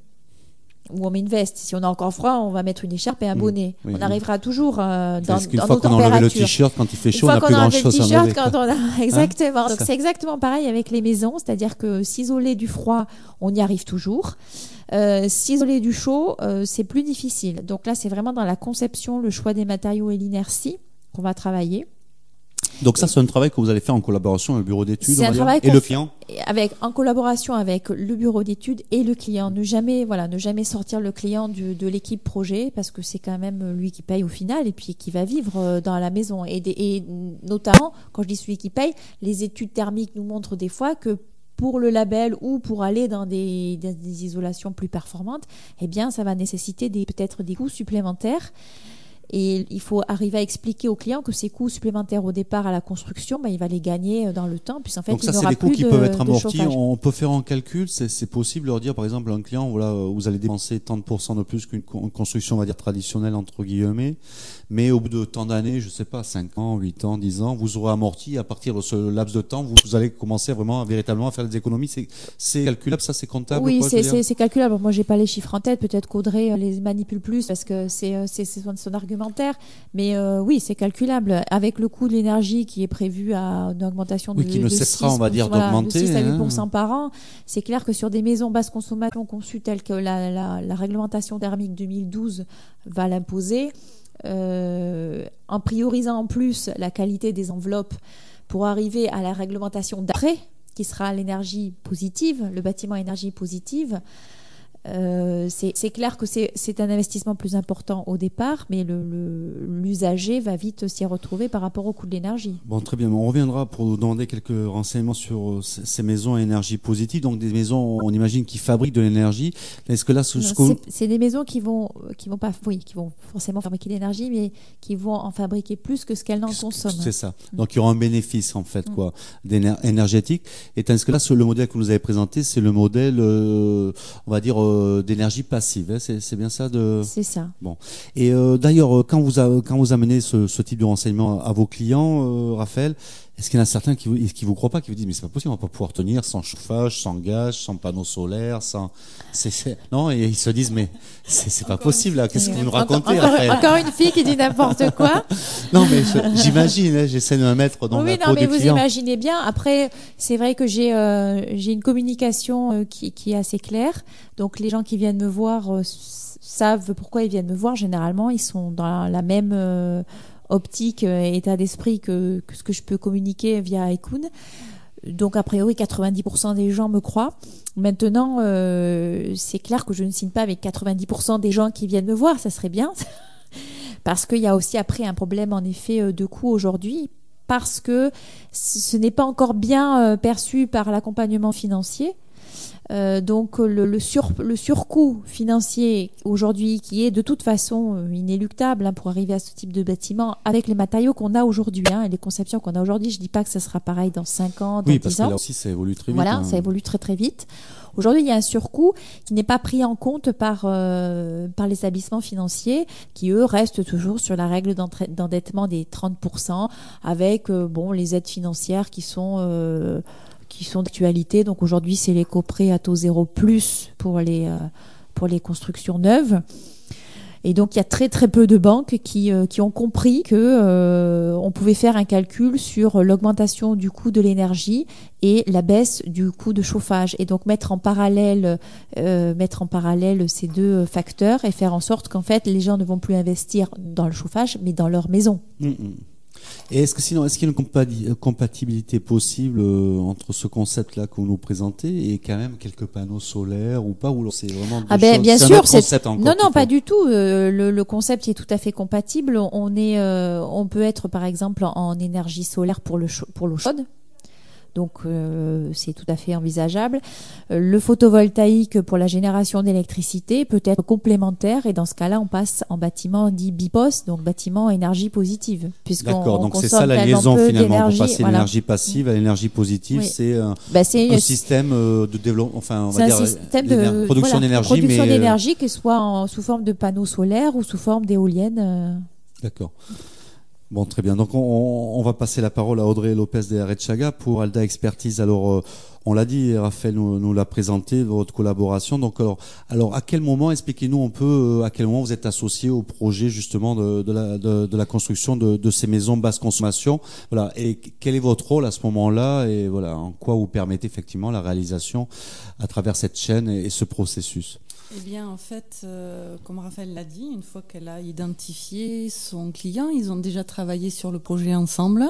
ou on met une veste. Si on a encore froid, on va mettre une écharpe et un bonnet. On arrivera toujours dans nos températures. Une fois qu'on a enlevé le t-shirt, quand il fait chaud, on n'a plus grand-chose à enlever. Exactement. Donc c'est exactement pareil avec les maisons, c'est-à-dire que s'isoler du froid, on y arrive toujours. S'isoler du chaud, c'est plus difficile. Donc là, c'est vraiment dans la conception, le choix des matériaux et l'inertie qu'on va travailler. Donc ça, c'est un travail que vous allez faire en collaboration avec le bureau d'études, et le client. En collaboration avec le bureau d'études et le client. Ne jamais sortir le client de l'équipe projet, parce que c'est quand même lui qui paye au final et puis qui va vivre dans la maison. Et notamment, quand je dis celui qui paye, les études thermiques nous montrent des fois que pour le label ou pour aller dans des isolations plus performantes, eh bien, ça va nécessiter peut-être des coûts supplémentaires. Et il faut arriver à expliquer au client que ces coûts supplémentaires au départ à la construction, il va les gagner dans le temps, puisqu'en fait, donc ça, il n'aura c'est des plus coûts qui peuvent être amortis. Chauffage. On peut faire un calcul, c'est possible de leur dire, par exemple, à un client, voilà, vous allez dépenser tant de % de plus qu'une construction, on va dire, traditionnelle, entre guillemets, mais au bout de tant d'années, je sais pas, 5 ans, 8 ans, 10 ans, vous aurez amorti, à partir de ce laps de temps, vous allez commencer vraiment, véritablement, à faire des économies. C'est calculable, ça, c'est comptable? Oui, c'est calculable. Moi, j'ai pas les chiffres en tête, peut-être qu'Audrey les manipule plus, parce que c'est son argumentaire. Mais oui, c'est calculable. Avec le coût de l'énergie qui est prévu à une augmentation de, qui ne cessera, on va dire, d'augmenter. De 6 à 8% par an, c'est clair que sur des maisons basse consommation conçues telles que la réglementation thermique 2012 va l'imposer, en priorisant en plus la qualité des enveloppes pour arriver à la réglementation d'après, qui sera l'énergie positive, le bâtiment énergie positive, C'est clair que c'est un investissement plus important au départ, mais l'usager va vite s'y retrouver par rapport au coût de l'énergie. Bon, très bien. On reviendra pour vous demander quelques renseignements sur ces maisons à énergie positive. Donc des maisons, on imagine, qui fabriquent de l'énergie. Est-ce que là, c'est des maisons qui vont forcément fabriquer de l'énergie, mais qui vont en fabriquer plus que ce qu'elles n'en consomment. C'est ça. Donc il y aura un bénéfice en fait, énergétique. Et tandis que là, le modèle que vous nous avez présenté, c'est le modèle, on va dire, d'énergie passive. Hein. C'est bien ça C'est ça. Bon. Et d'ailleurs, quand vous amenez ce type de renseignements à vos clients, Raphaël, est-ce qu'il y en a certains qui vous croient pas, qui vous disent mais c'est pas possible, on va pas pouvoir tenir sans chauffage, sans gaz, sans panneaux solaires, non, et ils se disent mais c'est pas possible là, qu'est-ce que vous nous racontez Raphaël? Encore une fille qui dit n'importe quoi. Non mais j'imagine, hein, j'essaie de me mettre dans la peau du client. Oui, non mais vous imaginez bien. Après, c'est vrai que j'ai une communication qui est assez claire. Donc les gens qui viennent me voir savent pourquoi ils viennent me voir. Généralement, ils sont dans la même optique, état d'esprit que ce que je peux communiquer via Ecoon. Donc a priori 90% des gens me croient. Maintenant, c'est clair que je ne signe pas avec 90% des gens qui viennent me voir, ça serait bien. Parce qu'il y a aussi après un problème en effet de coût aujourd'hui, parce que ce n'est pas encore bien perçu par l'accompagnement financier. Donc le surcoût financier aujourd'hui, qui est de toute façon inéluctable pour arriver à ce type de bâtiment avec les matériaux qu'on a aujourd'hui et les conceptions qu'on a aujourd'hui. Je dis pas que ça sera pareil dans 5 ans, dans 10 ans. Oui, parce que là aussi ça évolue très vite. Voilà, ça évolue très très vite. Aujourd'hui, il y a un surcoût qui n'est pas pris en compte par les établissements financiers, qui eux restent toujours sur la règle d'endettement des 30%, avec les aides financières qui sont d'actualité. Donc aujourd'hui, c'est l'éco-prêt à taux 0+ pour les constructions neuves. Et donc il y a très très peu de banques qui ont compris que on pouvait faire un calcul sur l'augmentation du coût de l'énergie et la baisse du coût de chauffage, et donc mettre en parallèle ces deux facteurs et faire en sorte qu'en fait les gens ne vont plus investir dans le chauffage mais dans leur maison. Et est-ce qu'il y a une compatibilité possible entre ce concept-là que vous nous présentez et quand même quelques panneaux solaires ou pas, ou c'est vraiment bien sûr, non, pas du tout. Le concept est tout à fait compatible. On peut être par exemple en énergie solaire pour l'eau chaude. Donc c'est tout à fait envisageable. Le photovoltaïque pour la génération d'électricité peut être complémentaire, et dans ce cas-là, on passe en bâtiment dit BIPOS, donc bâtiment énergie positive. D'accord, donc c'est ça la liaison finalement, pour passer de l'énergie passive à l'énergie positive. Oui. C'est un système de développement, enfin on va dire un système de production d'énergie. Production d'énergie, que ce soit sous forme de panneaux solaires ou sous forme d'éoliennes. D'accord. Bon, très bien. Donc, on va passer la parole à Audrey Lopez de Arechaga pour Alda Expertise. Alors, on l'a dit, Raphaël nous l'a présenté, votre collaboration. Donc, alors, à quel moment, expliquez-nous un peu, à quel moment vous êtes associé au projet, justement, de la construction de ces maisons basse consommation. Voilà. Et quel est votre rôle à ce moment-là? Et voilà, en quoi vous permettez effectivement la réalisation à travers cette chaîne et ce processus? Eh bien, en fait, comme Raphaël l'a dit, une fois qu'elle a identifié son client, ils ont déjà travaillé sur le projet ensemble,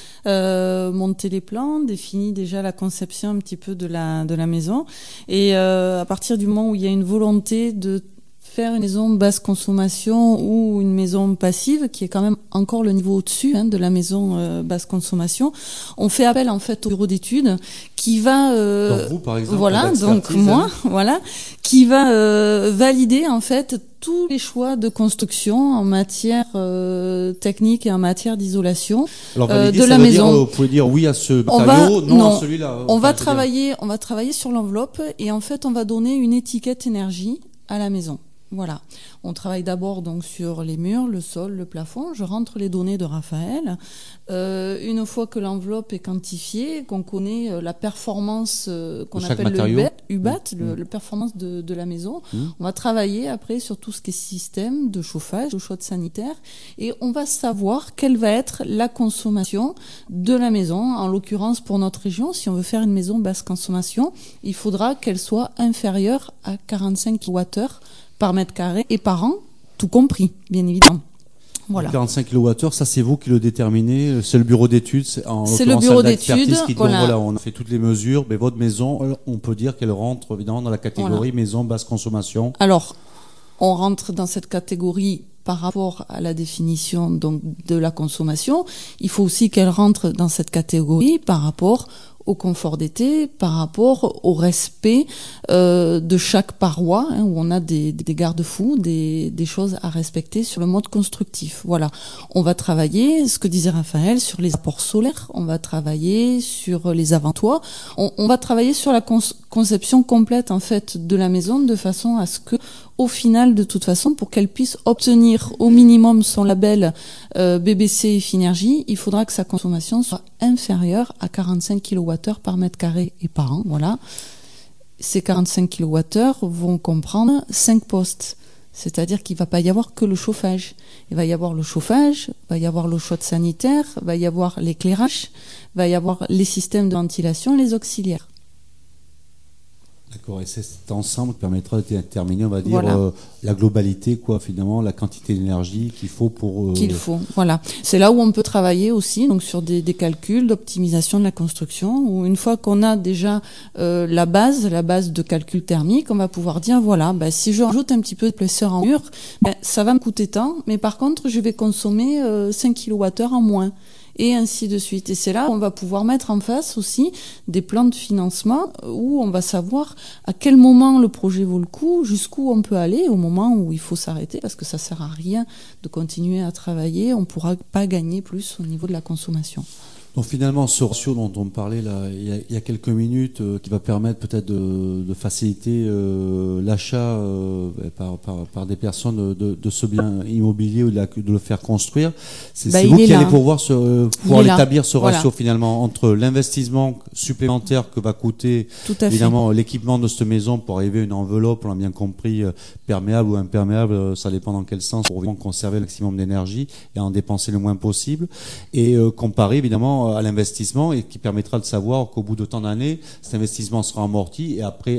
monté les plans, défini déjà la conception un petit peu de la maison. Et à partir du moment où il y a une volonté de faire une maison basse consommation ou une maison passive, qui est quand même encore le niveau au-dessus de la maison basse consommation, on fait appel en fait au bureau d'études qui va donc vous par exemple, voilà, donc moi voilà, qui va valider en fait tous les choix de construction en matière technique et en matière d'isolation de la maison. Vous pouvez dire oui à ce matériau, non à celui-là. On va travailler sur l'enveloppe, et en fait on va donner une étiquette énergie à la maison. Voilà. On travaille d'abord donc sur les murs, le sol, le plafond. Je rentre les données de Raphaël. Une fois que l'enveloppe est quantifiée, qu'on connaît la performance qu'on appelle le UBAT, le performance de la maison, on va travailler après sur tout ce qui est système de chauffage, de chaude sanitaire, et on va savoir quelle va être la consommation de la maison. En l'occurrence, pour notre région, si on veut faire une maison basse consommation, il faudra qu'elle soit inférieure à 45 kWh par mètre carré et par an, tout compris, bien évidemment. Voilà. 45 kWh, ça c'est vous qui le déterminez, c'est le bureau d'études, c'est le bureau d'études qui dit voilà, on a fait toutes les mesures, mais votre maison, on peut dire qu'elle rentre évidemment dans la catégorie maison basse consommation. Alors, on rentre dans cette catégorie par rapport à la définition donc de la consommation. Il faut aussi qu'elle rentre dans cette catégorie par rapport au confort d'été, par rapport au respect de chaque paroi, où on a des garde-fous, des choses à respecter sur le mode constructif. Voilà. On va travailler, ce que disait Raphaël, sur les apports solaires, on va travailler sur les avant-toits, on va travailler sur la conception complète en fait de la maison, de façon à ce que au final, de toute façon, pour qu'elle puisse obtenir au minimum son label BBC Finergie, il faudra que sa consommation soit inférieure à 45 kWh par mètre carré et par an. Voilà. Ces 45 kWh vont comprendre 5 postes. C'est-à-dire qu'il ne va pas y avoir que le chauffage. Il va y avoir le chauffage, il va y avoir l'eau chaude sanitaire, il va y avoir l'éclairage, il va y avoir les systèmes de ventilation, les auxiliaires. D'accord, et cet ensemble permettra de déterminer, on va dire, la globalité, quoi, finalement, la quantité d'énergie qu'il faut pour... Qu'il faut, voilà. C'est là où on peut travailler aussi, donc sur des calculs d'optimisation de la construction, où une fois qu'on a déjà la base de calcul thermique, on va pouvoir dire, voilà, si je rajoute un petit peu d'épaisseur en mur, ça va me coûter tant, mais par contre, je vais consommer 5 kWh en moins. Et ainsi de suite. Et c'est là où on va pouvoir mettre en face aussi des plans de financement où on va savoir à quel moment le projet vaut le coup, jusqu'où on peut aller, au moment où il faut s'arrêter, parce que ça sert à rien de continuer à travailler, on ne pourra pas gagner plus au niveau de la consommation. Donc finalement, ce ratio dont on parlait là, il y a quelques minutes, qui va permettre peut-être de faciliter l'achat par des personnes de ce bien immobilier ou de le faire construire. C'est vous qui allez pouvoir établir ce ratio finalement entre l'investissement supplémentaire que va coûter évidemment l'équipement de cette maison pour arriver à une enveloppe, on l'a bien compris, perméable ou imperméable, ça dépend dans quel sens, pour conserver le maximum d'énergie et en dépenser le moins possible, et comparé évidemment à l'investissement, et qui permettra de savoir qu'au bout de tant d'années, cet investissement sera amorti, et après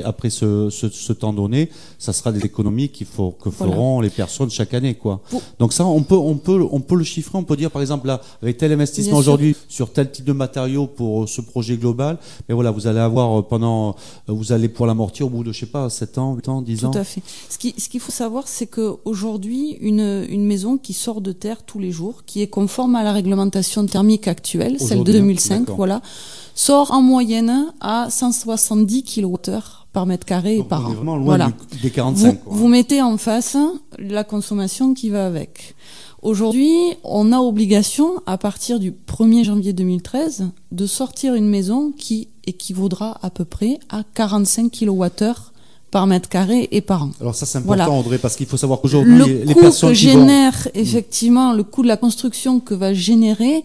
ce temps donné, ça sera des économies que feront les personnes chaque année, quoi. Donc ça, on peut le chiffrer, on peut dire par exemple là, avec tel investissement aujourd'hui sur tel type de matériaux pour ce projet global, mais voilà, vous allez avoir vous allez pour l'amortir au bout de, je sais pas, 7 ans, 8 ans, 10 ans. Tout à fait. Ce qu'il faut savoir, c'est qu'aujourd'hui, une maison qui sort de terre tous les jours, qui est conforme à la réglementation thermique actuelle, celle de 2005, voilà, sort en moyenne à 170 kWh par mètre carré et par an. On est vraiment loin des 45. Vous mettez en face la consommation qui va avec. Aujourd'hui, on a obligation, à partir du 1er janvier 2013, de sortir une maison qui équivaudra à peu près à 45 kWh par mètre carré et par an. Alors ça, c'est important, Audrey, parce qu'il faut savoir qu'aujourd'hui, les personnes effectivement, le coût de la construction que va générer,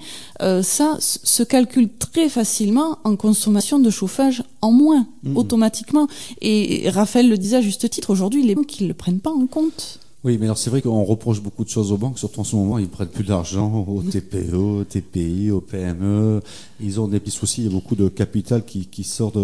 ça se calcule très facilement en consommation de chauffage en moins, automatiquement. Et Raphaël le disait à juste titre, aujourd'hui, les banques, ils le prennent pas en compte. Oui, mais alors c'est vrai qu'on reproche beaucoup de choses aux banques, surtout en ce moment, ils ne prêtent plus d'argent aux TPE, aux TPI, aux PME. Ils ont des petits soucis, il y a beaucoup de capital qui sort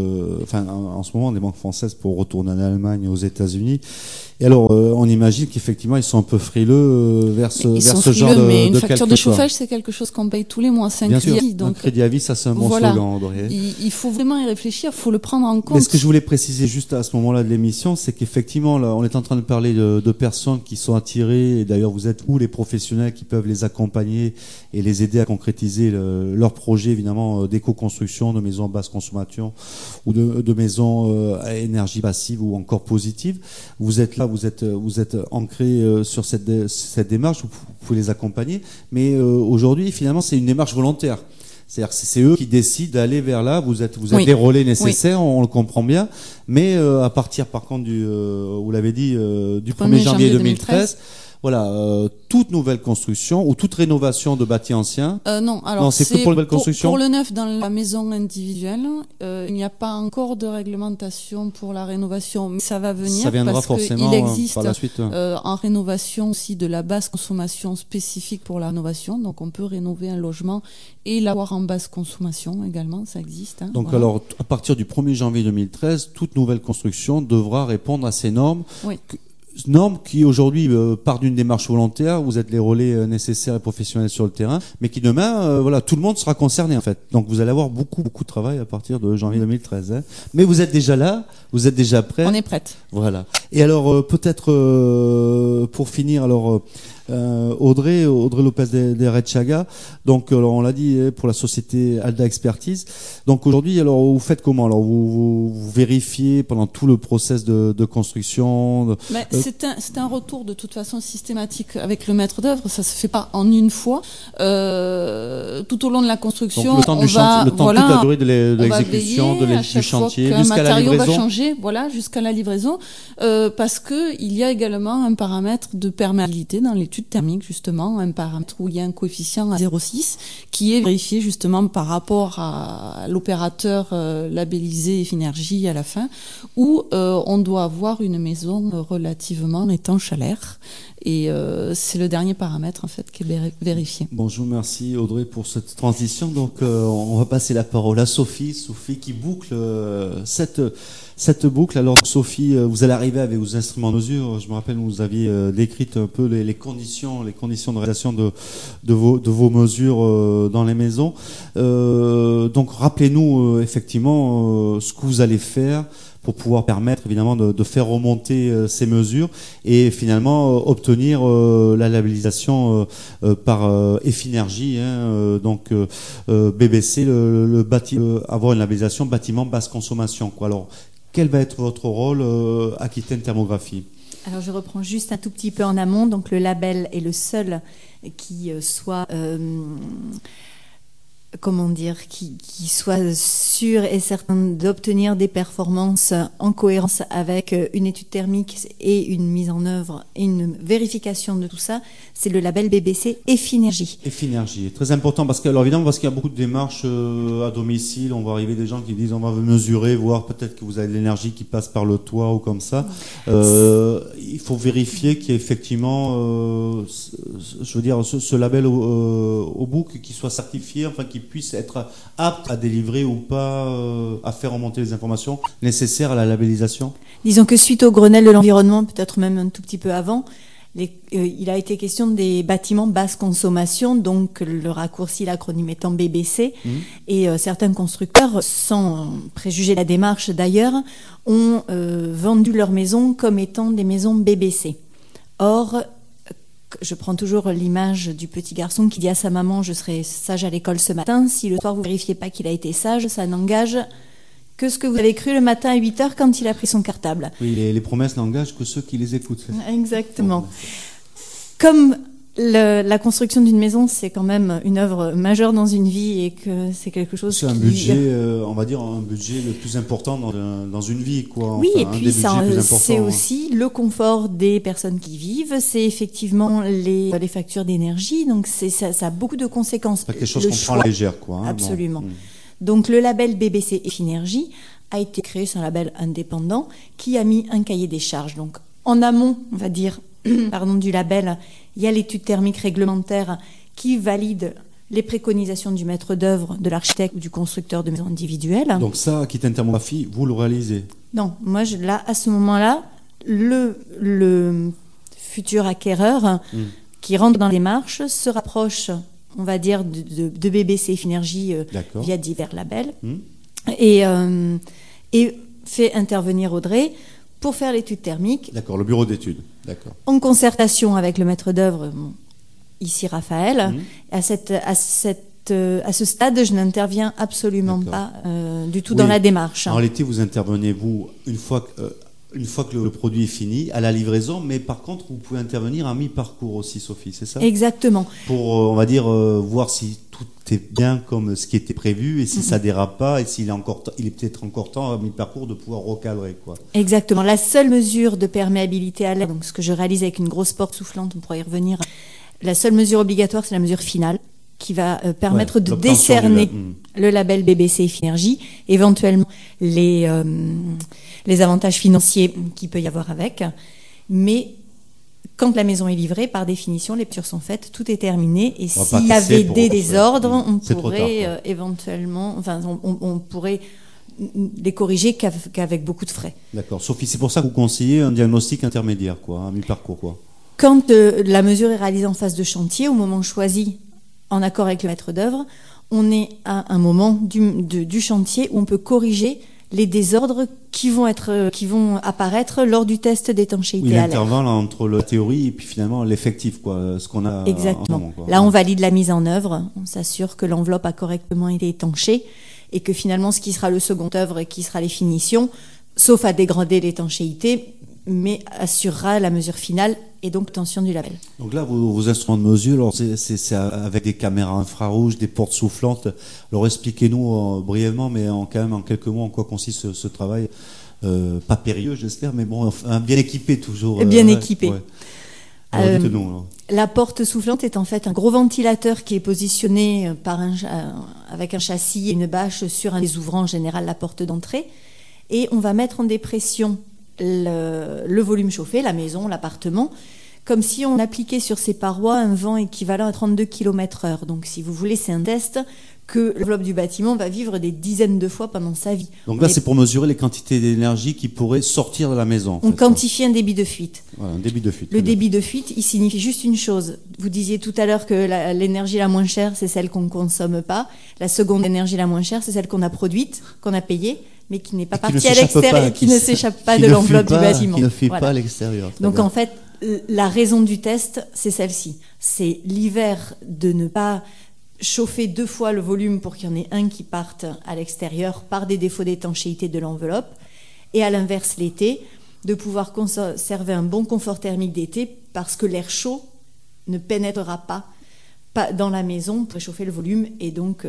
en ce moment, des banques françaises pour retourner en Allemagne, aux États-Unis. Et alors, on imagine qu'effectivement, ils sont un peu frileux vers ce genre de calcul. Mais une facture de chauffage, c'est quelque chose qu'on paye tous les mois, c'est un crédit à vie. Donc, un crédit à vie, ça c'est un bon slogan, Audrey. Il faut vraiment y réfléchir, il faut le prendre en compte. Mais ce que je voulais préciser juste à ce moment-là de l'émission, c'est qu'effectivement, là, on est en train de parler de personnes qui sont attirées, et d'ailleurs vous êtes les professionnels qui peuvent les accompagner et les aider à concrétiser leur projet, évidemment, d'éco-construction, de maisons à basse consommation ou de maisons à énergie passive ou encore positive. Vous êtes là, vous êtes ancré sur cette démarche, vous pouvez les accompagner, mais aujourd'hui, finalement, c'est une démarche volontaire. C'est-à-dire que c'est eux qui décident d'aller vers là. Vous êtes les relais nécessaires, on le comprend bien. Mais à partir, par contre, vous l'avez dit, du 1er janvier 2013, voilà, toute nouvelle construction ou toute rénovation de bâti ancien. Non, alors c'est que pour la nouvelle construction. Pour le neuf dans la maison individuelle, il n'y a pas encore de réglementation pour la rénovation, mais ça va venir. Ça viendra parce forcément il existe par la suite. En rénovation aussi de la basse consommation spécifique pour la rénovation. Donc on peut rénover un logement et l'avoir en basse consommation également, ça existe. Donc voilà. Alors à partir du 1er janvier 2013, toute nouvelle construction devra répondre à ces normes. Oui. norme qui aujourd'hui part d'une démarche volontaire, vous êtes les relais nécessaires et professionnels sur le terrain, mais qui demain, voilà, tout le monde sera concerné en fait. Donc vous allez avoir beaucoup de travail à partir de janvier 2013. Hein. Mais vous êtes déjà là, vous êtes déjà prêts. On est prête. Voilà. Et alors peut-être pour finir, alors Audrey Lopez de Rechaga. Donc alors, on l'a dit pour la société Alda Expertise. Donc aujourd'hui, alors vous faites comment? Alors vous vérifiez pendant tout le process de construction. C'est un retour de toute façon systématique avec le maître d'œuvre. Ça se fait pas en une fois. Tout au long de la construction, donc, le temps toute la durée de l'exécution du chantier jusqu'à la livraison. Va changer, voilà, jusqu'à la livraison, parce que il y a également un paramètre de perméabilité dans l'étude thermique, justement, un paramètre où il y a un coefficient à 0,6 qui est vérifié justement par rapport à l'opérateur labellisé Effinergie à la fin, où on doit avoir une maison relativement étanche à l'air. Et c'est le dernier paramètre en fait qui est vérifié. Bonjour, merci Audrey pour cette transition. Donc on va passer la parole à Sophie qui boucle cette boucle. Alors Sophie, vous allez arriver avec vos instruments de mesure. Je me rappelle, vous aviez décrit un peu les conditions de réalisation de vos mesures dans les maisons. Donc rappelez-nous effectivement ce que vous allez faire pour pouvoir permettre évidemment de faire remonter ces mesures et finalement obtenir la labellisation par Effinergie, donc BBC, le avoir une labellisation bâtiment basse consommation, quoi. Alors quel va être votre rôle Aquitaine Thermographie? Alors je reprends juste un tout petit peu en amont. Donc le label est le seul qui soit qui soit sûr et certain d'obtenir des performances en cohérence avec une étude thermique et une mise en œuvre et une vérification de tout ça, c'est le label BBC Effinergie. Effinergie, très important parce qu'il y a beaucoup de démarches à domicile, on va arriver des gens qui disent on va mesurer, voir peut-être que vous avez de l'énergie qui passe par le toit ou comme ça. Il faut vérifier qu'il y ait effectivement, ce label au book qui soit certifié, enfin qui puisse être apte à délivrer ou pas, à faire remonter les informations nécessaires à la labellisation. Disons que suite au Grenelle de l'environnement, peut-être même un tout petit peu avant, il a été question des bâtiments basse consommation, donc le raccourci, l'acronyme étant BBC, et certains constructeurs, sans préjuger la démarche d'ailleurs, ont vendu leurs maisons comme étant des maisons BBC. Or, je prends toujours l'image du petit garçon qui dit à sa maman « Je serai sage à l'école ce matin ». Si le soir vous ne vérifiez pas qu'il a été sage, ça n'engage que ce que vous avez cru le matin à 8h quand il a pris son cartable. Oui, les promesses n'engagent que ceux qui les écoutent. Exactement. Comme la construction d'une maison, c'est quand même une œuvre majeure dans une vie et que c'est quelque chose c'est un budget, on va dire un budget le plus important dans une vie, quoi. Oui, et puis c'est aussi le confort des personnes qui vivent, c'est effectivement les factures d'énergie, donc ça a beaucoup de conséquences. C'est quelque chose qu'on prend à la légère, quoi. Absolument. Donc le label BBC Effinergie a été créé, c'est un label indépendant qui a mis un cahier des charges. Donc en amont, on va dire, du label, il y a l'étude thermique réglementaire qui valide les préconisations du maître d'œuvre, de l'architecte ou du constructeur de maisons individuelles. Donc ça, Aquitaine Thermographie, vous le réalisez? Non, moi, à ce moment-là, le futur acquéreur qui rentre dans les démarches se rapproche, on va dire, de BBC Effinergie via divers labels et fait intervenir Audrey pour faire l'étude thermique. D'accord, le bureau d'études. D'accord. En concertation avec le maître d'œuvre, ici Raphaël. À ce stade, je n'interviens absolument pas du tout dans la démarche. En réalité, vous intervenez, vous, une fois que le produit est fini, à la livraison, mais par contre, vous pouvez intervenir à mi-parcours aussi, Sophie, c'est ça? Exactement. Pour, on va dire, voir si tout est bien comme ce qui était prévu et si ça dérape pas et s'il est peut-être encore temps à mi-parcours de pouvoir recadrer, quoi. Exactement. La seule mesure de perméabilité à l'air, donc ce que je réalise avec une grosse porte soufflante, on pourra y revenir, la seule mesure obligatoire, c'est la mesure finale qui va permettre de décerner le label BBC Effinergie, éventuellement les avantages financiers qu'il peut y avoir avec. Mais quand la maison est livrée, par définition, les pictures sont faites, tout est terminé. Et s'il y avait des désordres, on pourrait éventuellement, on pourrait les corriger qu'avec beaucoup de frais. D'accord. Sophie, c'est pour ça que vous conseillez un diagnostic intermédiaire, quoi, un mi-parcours, quoi. Quand la mesure est réalisée en phase de chantier, au moment choisi, en accord avec le maître d'œuvre, on est à un moment du chantier où on peut corriger les désordres qui vont apparaître lors du test d'étanchéité à l'air. L'intervalle entre la théorie et puis finalement l'effectif, quoi, ce qu'on a. Exactement. En ce moment, quoi. Là, on valide la mise en œuvre, on s'assure que l'enveloppe a correctement été étanchée et que finalement, ce qui sera le second œuvre et qui sera les finitions, sauf à dégrader l'étanchéité, mais assurera la mesure finale et donc l'obtention du label. Donc là, vos instruments de mesure, alors c'est avec des caméras infrarouges, des portes soufflantes. Alors expliquez-nous brièvement, mais quand même en quelques mots, en quoi consiste ce travail. Pas périlleux, j'espère, mais bon, bien équipé toujours. Bien équipé. Ouais. Alors, dites-nous, alors. La porte soufflante est en fait un gros ventilateur qui est positionné avec un châssis et une bâche sur un des ouvrants, en général la porte d'entrée. Et on va mettre en dépression le volume chauffé, la maison, l'appartement, comme si on appliquait sur ces parois un vent équivalent à 32 km/h. Donc si vous voulez, c'est un test que l'enveloppe du bâtiment va vivre des dizaines de fois pendant sa vie. Donc là, c'est pour mesurer les quantités d'énergie qui pourraient sortir de la maison. On quantifie un débit de fuite. Voilà, un débit de fuite. Le débit de fuite, il signifie juste une chose. Vous disiez tout à l'heure que l'énergie la moins chère, c'est celle qu'on ne consomme pas. La seconde énergie la moins chère, c'est celle qu'on a produite, qu'on a payée, mais qui n'est pas partie à l'extérieur, qui ne s'échappe pas de l'enveloppe du bâtiment. Qui ne fuit pas à l'extérieur. Donc bien. En fait, la raison du test, c'est celle-ci. C'est l'hiver de ne pas chauffer 2 fois le volume pour qu'il y en ait un qui parte à l'extérieur par des défauts d'étanchéité de l'enveloppe. Et à l'inverse, l'été, de pouvoir conserver un bon confort thermique d'été parce que l'air chaud ne pénétrera pas dans la maison pour réchauffer le volume et donc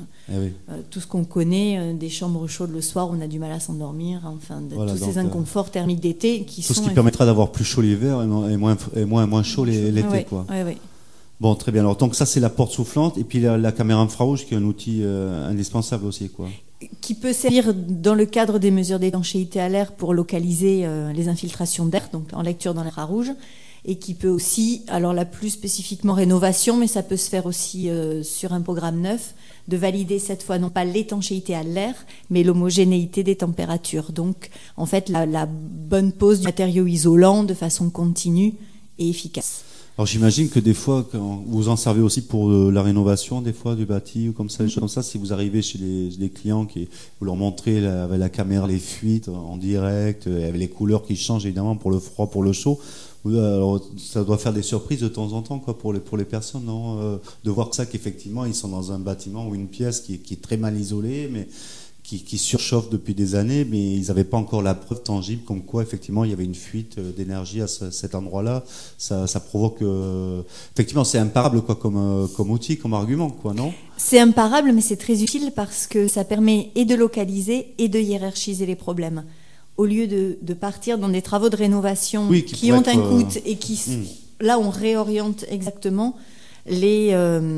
tout ce qu'on connaît des chambres chaudes le soir, on a du mal à s'endormir, enfin tous ces inconforts thermiques d'été qui tout sont... ce qui permettra d'avoir plus chaud l'hiver et moins chaud l'été. quoi. Oui. Bon, très bien. Alors, donc ça, c'est la porte soufflante et puis la caméra infrarouge qui est un outil indispensable aussi, quoi. Qui peut servir dans le cadre des mesures d'étanchéité à l'air pour localiser les infiltrations d'air, donc en lecture dans l'infrarouge, et qui peut aussi, alors là plus spécifiquement rénovation, mais ça peut se faire aussi sur un programme neuf, de valider cette fois non pas l'étanchéité à l'air, mais l'homogénéité des températures. Donc, en fait, la bonne pose du matériau isolant de façon continue et efficace. Alors j'imagine que des fois, quand vous en servez aussi pour la rénovation, des fois du bâti ou comme ça, des choses comme ça. Si vous arrivez chez les clients, vous leur montrez avec la caméra les fuites en direct, avec les couleurs qui changent évidemment pour le froid, pour le chaud. Alors ça doit faire des surprises de temps en temps, quoi, pour les personnes, non, de voir ça qu'effectivement ils sont dans un bâtiment ou une pièce qui est très mal isolée, mais qui surchauffe depuis des années, mais ils n'avaient pas encore la preuve tangible comme quoi effectivement il y avait une fuite d'énergie à cet endroit-là. Ça provoque effectivement c'est imparable, quoi, comme outil, comme argument, quoi, non? C'est imparable, mais c'est très utile parce que ça permet et de localiser et de hiérarchiser les problèmes. Au lieu de partir dans des travaux de rénovation qui ont un coût et qui là on réoriente exactement les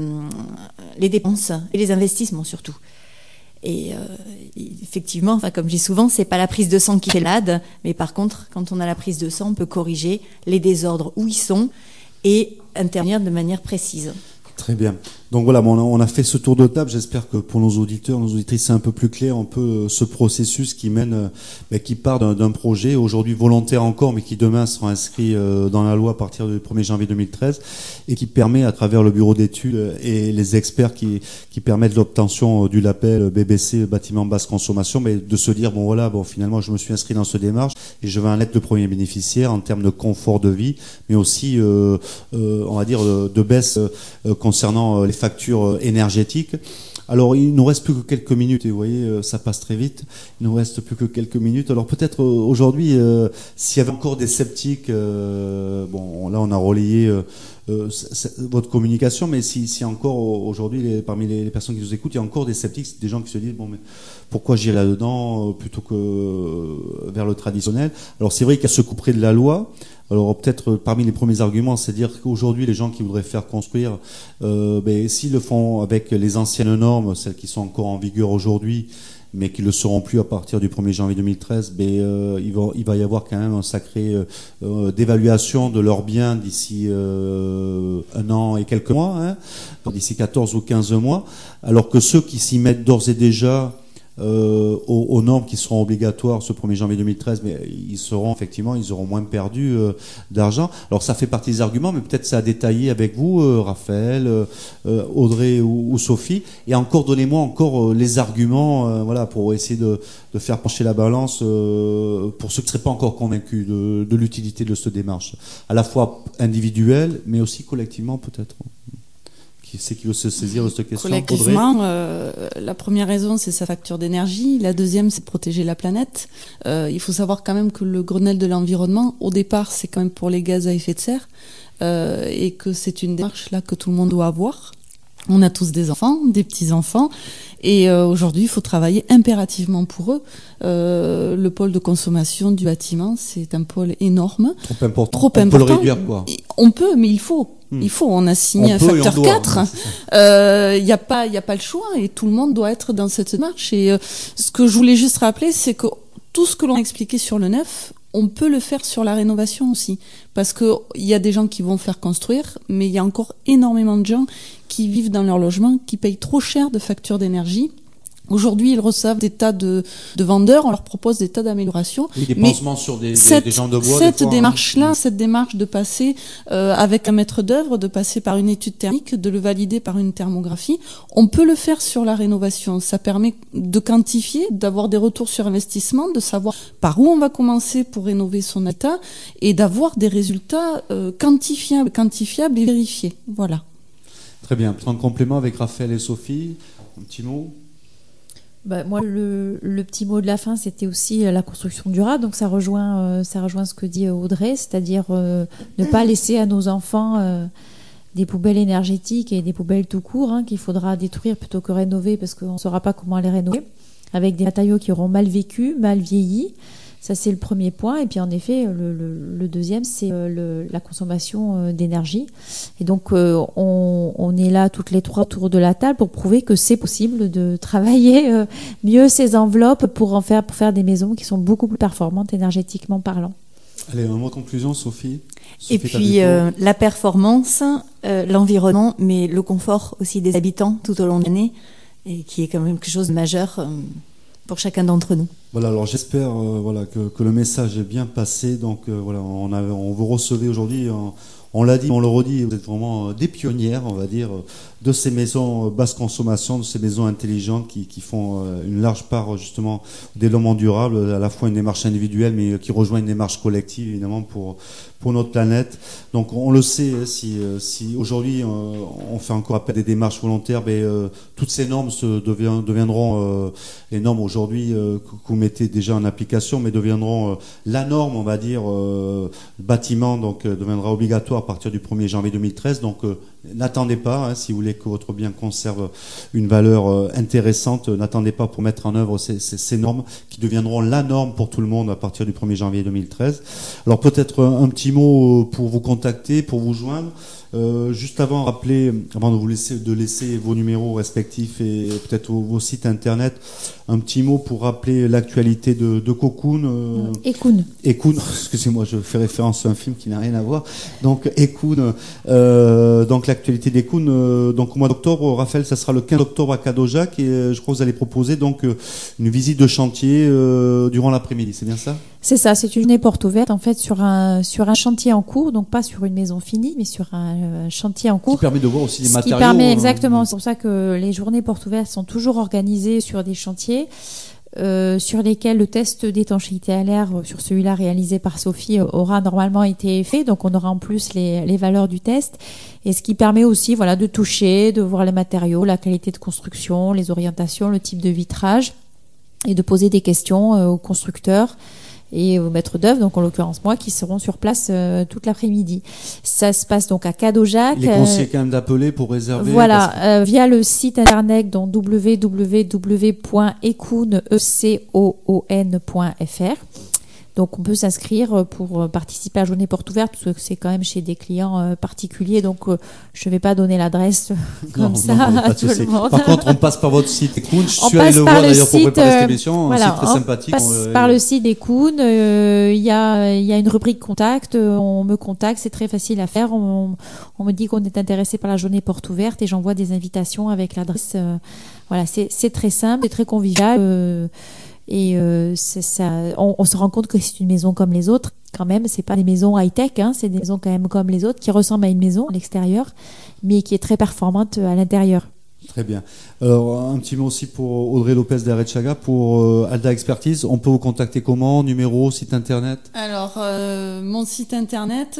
dépenses et les investissements surtout. Et effectivement, enfin, comme je dis souvent, c'est pas la prise de sang qui fait l'AD, mais par contre, quand on a la prise de sang, on peut corriger les désordres où ils sont et intervenir de manière précise. Très bien. Donc voilà, on a fait ce tour de table. J'espère que pour nos auditeurs, nos auditrices, c'est un peu plus clair un peu ce processus qui mène, qui part d'un projet aujourd'hui volontaire encore, mais qui demain sera inscrit dans la loi à partir du 1er janvier 2013 et qui permet, à travers le bureau d'études et les experts qui permettent l'obtention du label BBC bâtiment basse consommation, mais de se dire finalement je me suis inscrit dans cette démarche et je vais en être le premier bénéficiaire en termes de confort de vie, mais aussi on va dire de baisse concernant les factures énergétiques. Alors, il nous reste plus que quelques minutes, et vous voyez, ça passe très vite. Il nous reste plus que quelques minutes. Alors, peut-être aujourd'hui, s'il y avait encore des sceptiques, là, on a relayé votre communication, mais si encore aujourd'hui, parmi les personnes qui nous écoutent, il y a encore des sceptiques, des gens qui se disent, mais pourquoi j'irai là-dedans plutôt que vers le traditionnel? Alors, c'est vrai qu'il y a ce coup près de la loi. Alors peut-être parmi les premiers arguments, c'est dire qu'aujourd'hui les gens qui voudraient faire construire, s'ils le font avec les anciennes normes, celles qui sont encore en vigueur aujourd'hui, mais qui ne le seront plus à partir du 1er janvier 2013, il va y avoir quand même un sacré d'évaluation de leurs biens d'ici 1 an et quelques mois, d'ici 14 ou 15 mois, alors que ceux qui s'y mettent d'ores et déjà aux normes qui seront obligatoires ce 1er janvier 2013, mais ils auront moins perdu d'argent. Alors ça fait partie des arguments, mais peut-être ça a détaillé avec vous, Raphaël, Audrey ou Sophie. Et encore, donnez-moi les arguments, pour essayer de faire pencher la balance pour ceux qui ne seraient pas encore convaincus de l'utilité de cette démarche, à la fois individuelle, mais aussi collectivement peut-être. Qui c'est qui veut se saisir de cette question? Collectivement, la première raison, c'est sa facture d'énergie. La deuxième, c'est de protéger la planète. Il faut savoir quand même que le Grenelle de l'environnement, au départ, c'est quand même pour les gaz à effet de serre, et que c'est une démarche là que tout le monde doit avoir. On a tous des enfants, des petits-enfants, et aujourd'hui, il faut travailler impérativement pour eux. Le pôle de consommation du bâtiment, c'est un pôle énorme. Trop important. On peut le réduire, quoi. On peut, mais il faut. On a signé un facteur 4. Il n'y a pas le choix, et tout le monde doit être dans cette démarche. Et ce que je voulais juste rappeler, c'est que tout ce que l'on a expliqué sur le neuf, on peut le faire sur la rénovation aussi. Parce que il y a des gens qui vont faire construire, mais il y a encore énormément de gens qui vivent dans leur logement, qui payent trop cher de factures d'énergie. Aujourd'hui, ils reçoivent des tas de vendeurs, on leur propose des tas d'améliorations. Oui, des pansements sur des jambes de bois. Cette démarche-là, cette démarche de passer avec un maître d'œuvre, de passer par une étude thermique, de le valider par une thermographie, on peut le faire sur la rénovation. Ça permet de quantifier, d'avoir des retours sur investissement, de savoir par où on va commencer pour rénover son habitat et d'avoir des résultats quantifiables et vérifiés. Voilà. Très bien. En complément avec Raphaël et Sophie, un petit mot. Moi, le petit mot de la fin, c'était aussi la construction durable. Donc, ça rejoint ce que dit Audrey, c'est-à-dire ne pas laisser à nos enfants des poubelles énergétiques et des poubelles tout court, qu'il faudra détruire plutôt que rénover, parce qu'on ne saura pas comment les rénover, avec des matériaux qui auront mal vécu, mal vieilli. Ça, c'est le premier point. Et puis, en effet, le deuxième, c'est la consommation d'énergie. Et donc, on est là toutes les trois autour de la table pour prouver que c'est possible de travailler mieux ces enveloppes pour faire des maisons qui sont beaucoup plus performantes énergétiquement parlant. Allez, un mot de conclusion, Sophie. Et puis, la performance, l'environnement, mais le confort aussi des habitants tout au long de l'année, et qui est quand même quelque chose de majeur pour chacun d'entre nous. Voilà, alors j'espère que le message est bien passé. Donc on vous recevait aujourd'hui, on l'a dit, on le redit, vous êtes vraiment des pionnières, on va dire, de ces maisons basse consommation, de ces maisons intelligentes qui font une large part justement au développement durable, à la fois une démarche individuelle, mais qui rejoint une démarche collective évidemment pour notre planète. Donc on le sait, si aujourd'hui on fait encore appel à des démarches volontaires, toutes ces normes deviendront les normes aujourd'hui que vous mettez déjà en application, mais deviendront la norme, on va dire, bâtiment, donc deviendra obligatoire à partir du 1er janvier 2013. Donc n'attendez pas, si vous voulez que votre bien conserve une valeur intéressante, n'attendez pas pour mettre en œuvre ces normes qui deviendront la norme pour tout le monde à partir du 1er janvier 2013. Alors peut-être un petit mot pour vous contacter, pour vous joindre. Juste avant de laisser vos numéros respectifs et peut-être vos sites internet, un petit mot pour rappeler l'actualité de Cocoon. Ecoon, excusez-moi, je fais référence à un film qui n'a rien à voir. Donc Ecoon, donc l'actualité d'Ecoon. Donc au mois d'octobre, Raphaël, ça sera le 15 octobre à Cadojac, et je crois que vous allez proposer donc une visite de chantier durant l'après-midi. C'est bien ça? C'est ça, c'est une journée porte ouverte en fait sur un chantier en cours, donc pas sur une maison finie, mais sur un chantier en cours. Qui permet de voir aussi les matériaux. Qui permet exactement, c'est pour ça que les journées portes ouvertes sont toujours organisées sur des chantiers sur lesquels le test d'étanchéité à l'air, sur celui-là réalisé par Sophie, aura normalement été fait. Donc on aura en plus les valeurs du test, et ce qui permet aussi de toucher, de voir les matériaux, la qualité de construction, les orientations, le type de vitrage, et de poser des questions aux constructeurs et aux maîtres d'œuvre, donc en l'occurrence moi, qui seront sur place toute l'après-midi. Ça se passe donc à Cadojac. Il est conseillé quand même d'appeler pour réserver. Voilà, via le site internet, donc www.ecoon.fr. Donc on peut s'inscrire pour participer à la journée porte ouverte, parce que c'est quand même chez des clients particuliers, donc je ne vais pas donner l'adresse comme ça à tout le monde. Par contre, on passe par votre site Ecoun. Je On suis allé passe le par voir le d'ailleurs pour site, préparer cette émission. voilà, C'est très sympathique. On passe par le site d'Ecoun. Il y a une rubrique contact. On me contacte, c'est très facile à faire. On me dit qu'on est intéressé par la journée porte ouverte et j'envoie des invitations avec l'adresse. Voilà, c'est très simple, c'est très convivial. C'est ça. On se rend compte que c'est une maison comme les autres. Quand même, c'est pas des maisons high-tech, hein, c'est des maisons quand même comme les autres qui ressemblent à une maison à l'extérieur, mais qui est très performante à l'intérieur. Très bien. Alors, un petit mot aussi pour Audrey Lopez d'Arechaga, pour Alda Expertise. On peut vous contacter comment? Numéro, site internet? Alors, mon site internet,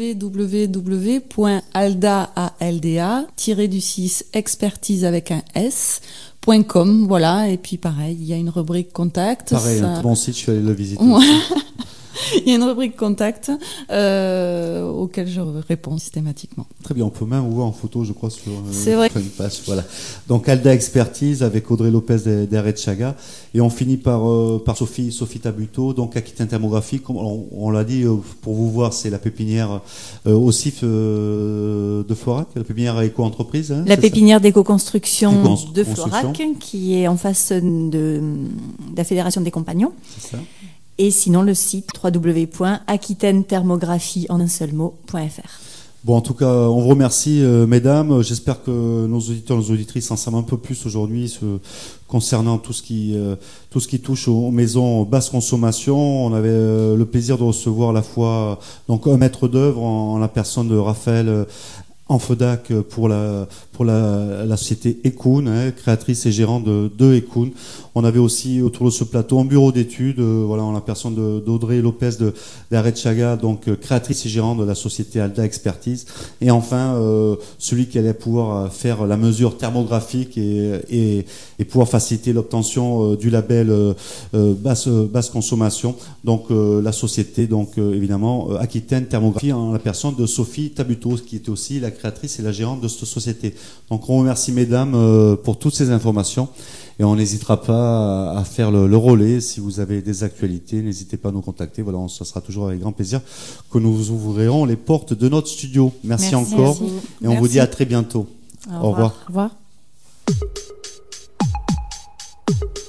www.alda-expertise avec un s.com, voilà. Et puis, pareil, il y a une rubrique contact. Pareil, ça... un très bon site, je suis allé le visiter Ouais. aussi. Il y a une rubrique contact auquel je réponds systématiquement. Très bien, on peut même vous voir en photo, je crois, sur une page. Voilà. Donc Alda Expertise avec Audrey Lopez d'Arechaga. Et on finit par Sophie Tabuteau, donc Aquitaine Thermographique. On l'a dit, pour vous voir, c'est la pépinière au CIF de Florac, la pépinière éco-entreprise. Hein, la pépinière d'éco-construction de Construction. Florac, qui est en face de la Fédération des Compagnons. C'est ça. Et sinon, le site www.aquitainethermographie en un seul mot.fr. Bon, en tout cas, on vous remercie, mesdames. J'espère que nos auditeurs, nos auditrices en savent un peu plus aujourd'hui concernant tout ce qui touche aux maisons basse consommation. On avait le plaisir de recevoir à la fois donc un maître d'œuvre en la personne de Raphaël Anfedac pour la société Ecoun, hein, créatrice et gérante de Ecoun. On avait aussi autour de ce plateau un bureau d'études, voilà, en la personne d'Audrey Lopez d'Arechaga, donc créatrice et gérante de la société Alda Expertise. Et enfin, celui qui allait pouvoir faire la mesure thermographique et pouvoir faciliter l'obtention du label basse consommation. Donc la société, donc évidemment Aquitaine Thermographie, en la personne de Sophie Tabuteau, qui était aussi la créatrice et la gérante de cette société. Donc on remercie mesdames pour toutes ces informations. Et on n'hésitera pas à faire le relais. Si vous avez des actualités, n'hésitez pas à nous contacter. Voilà, ça sera toujours avec grand plaisir que nous vous ouvrirons les portes de notre studio. Merci encore. Merci. Et on vous dit à très bientôt. Au revoir. Au revoir.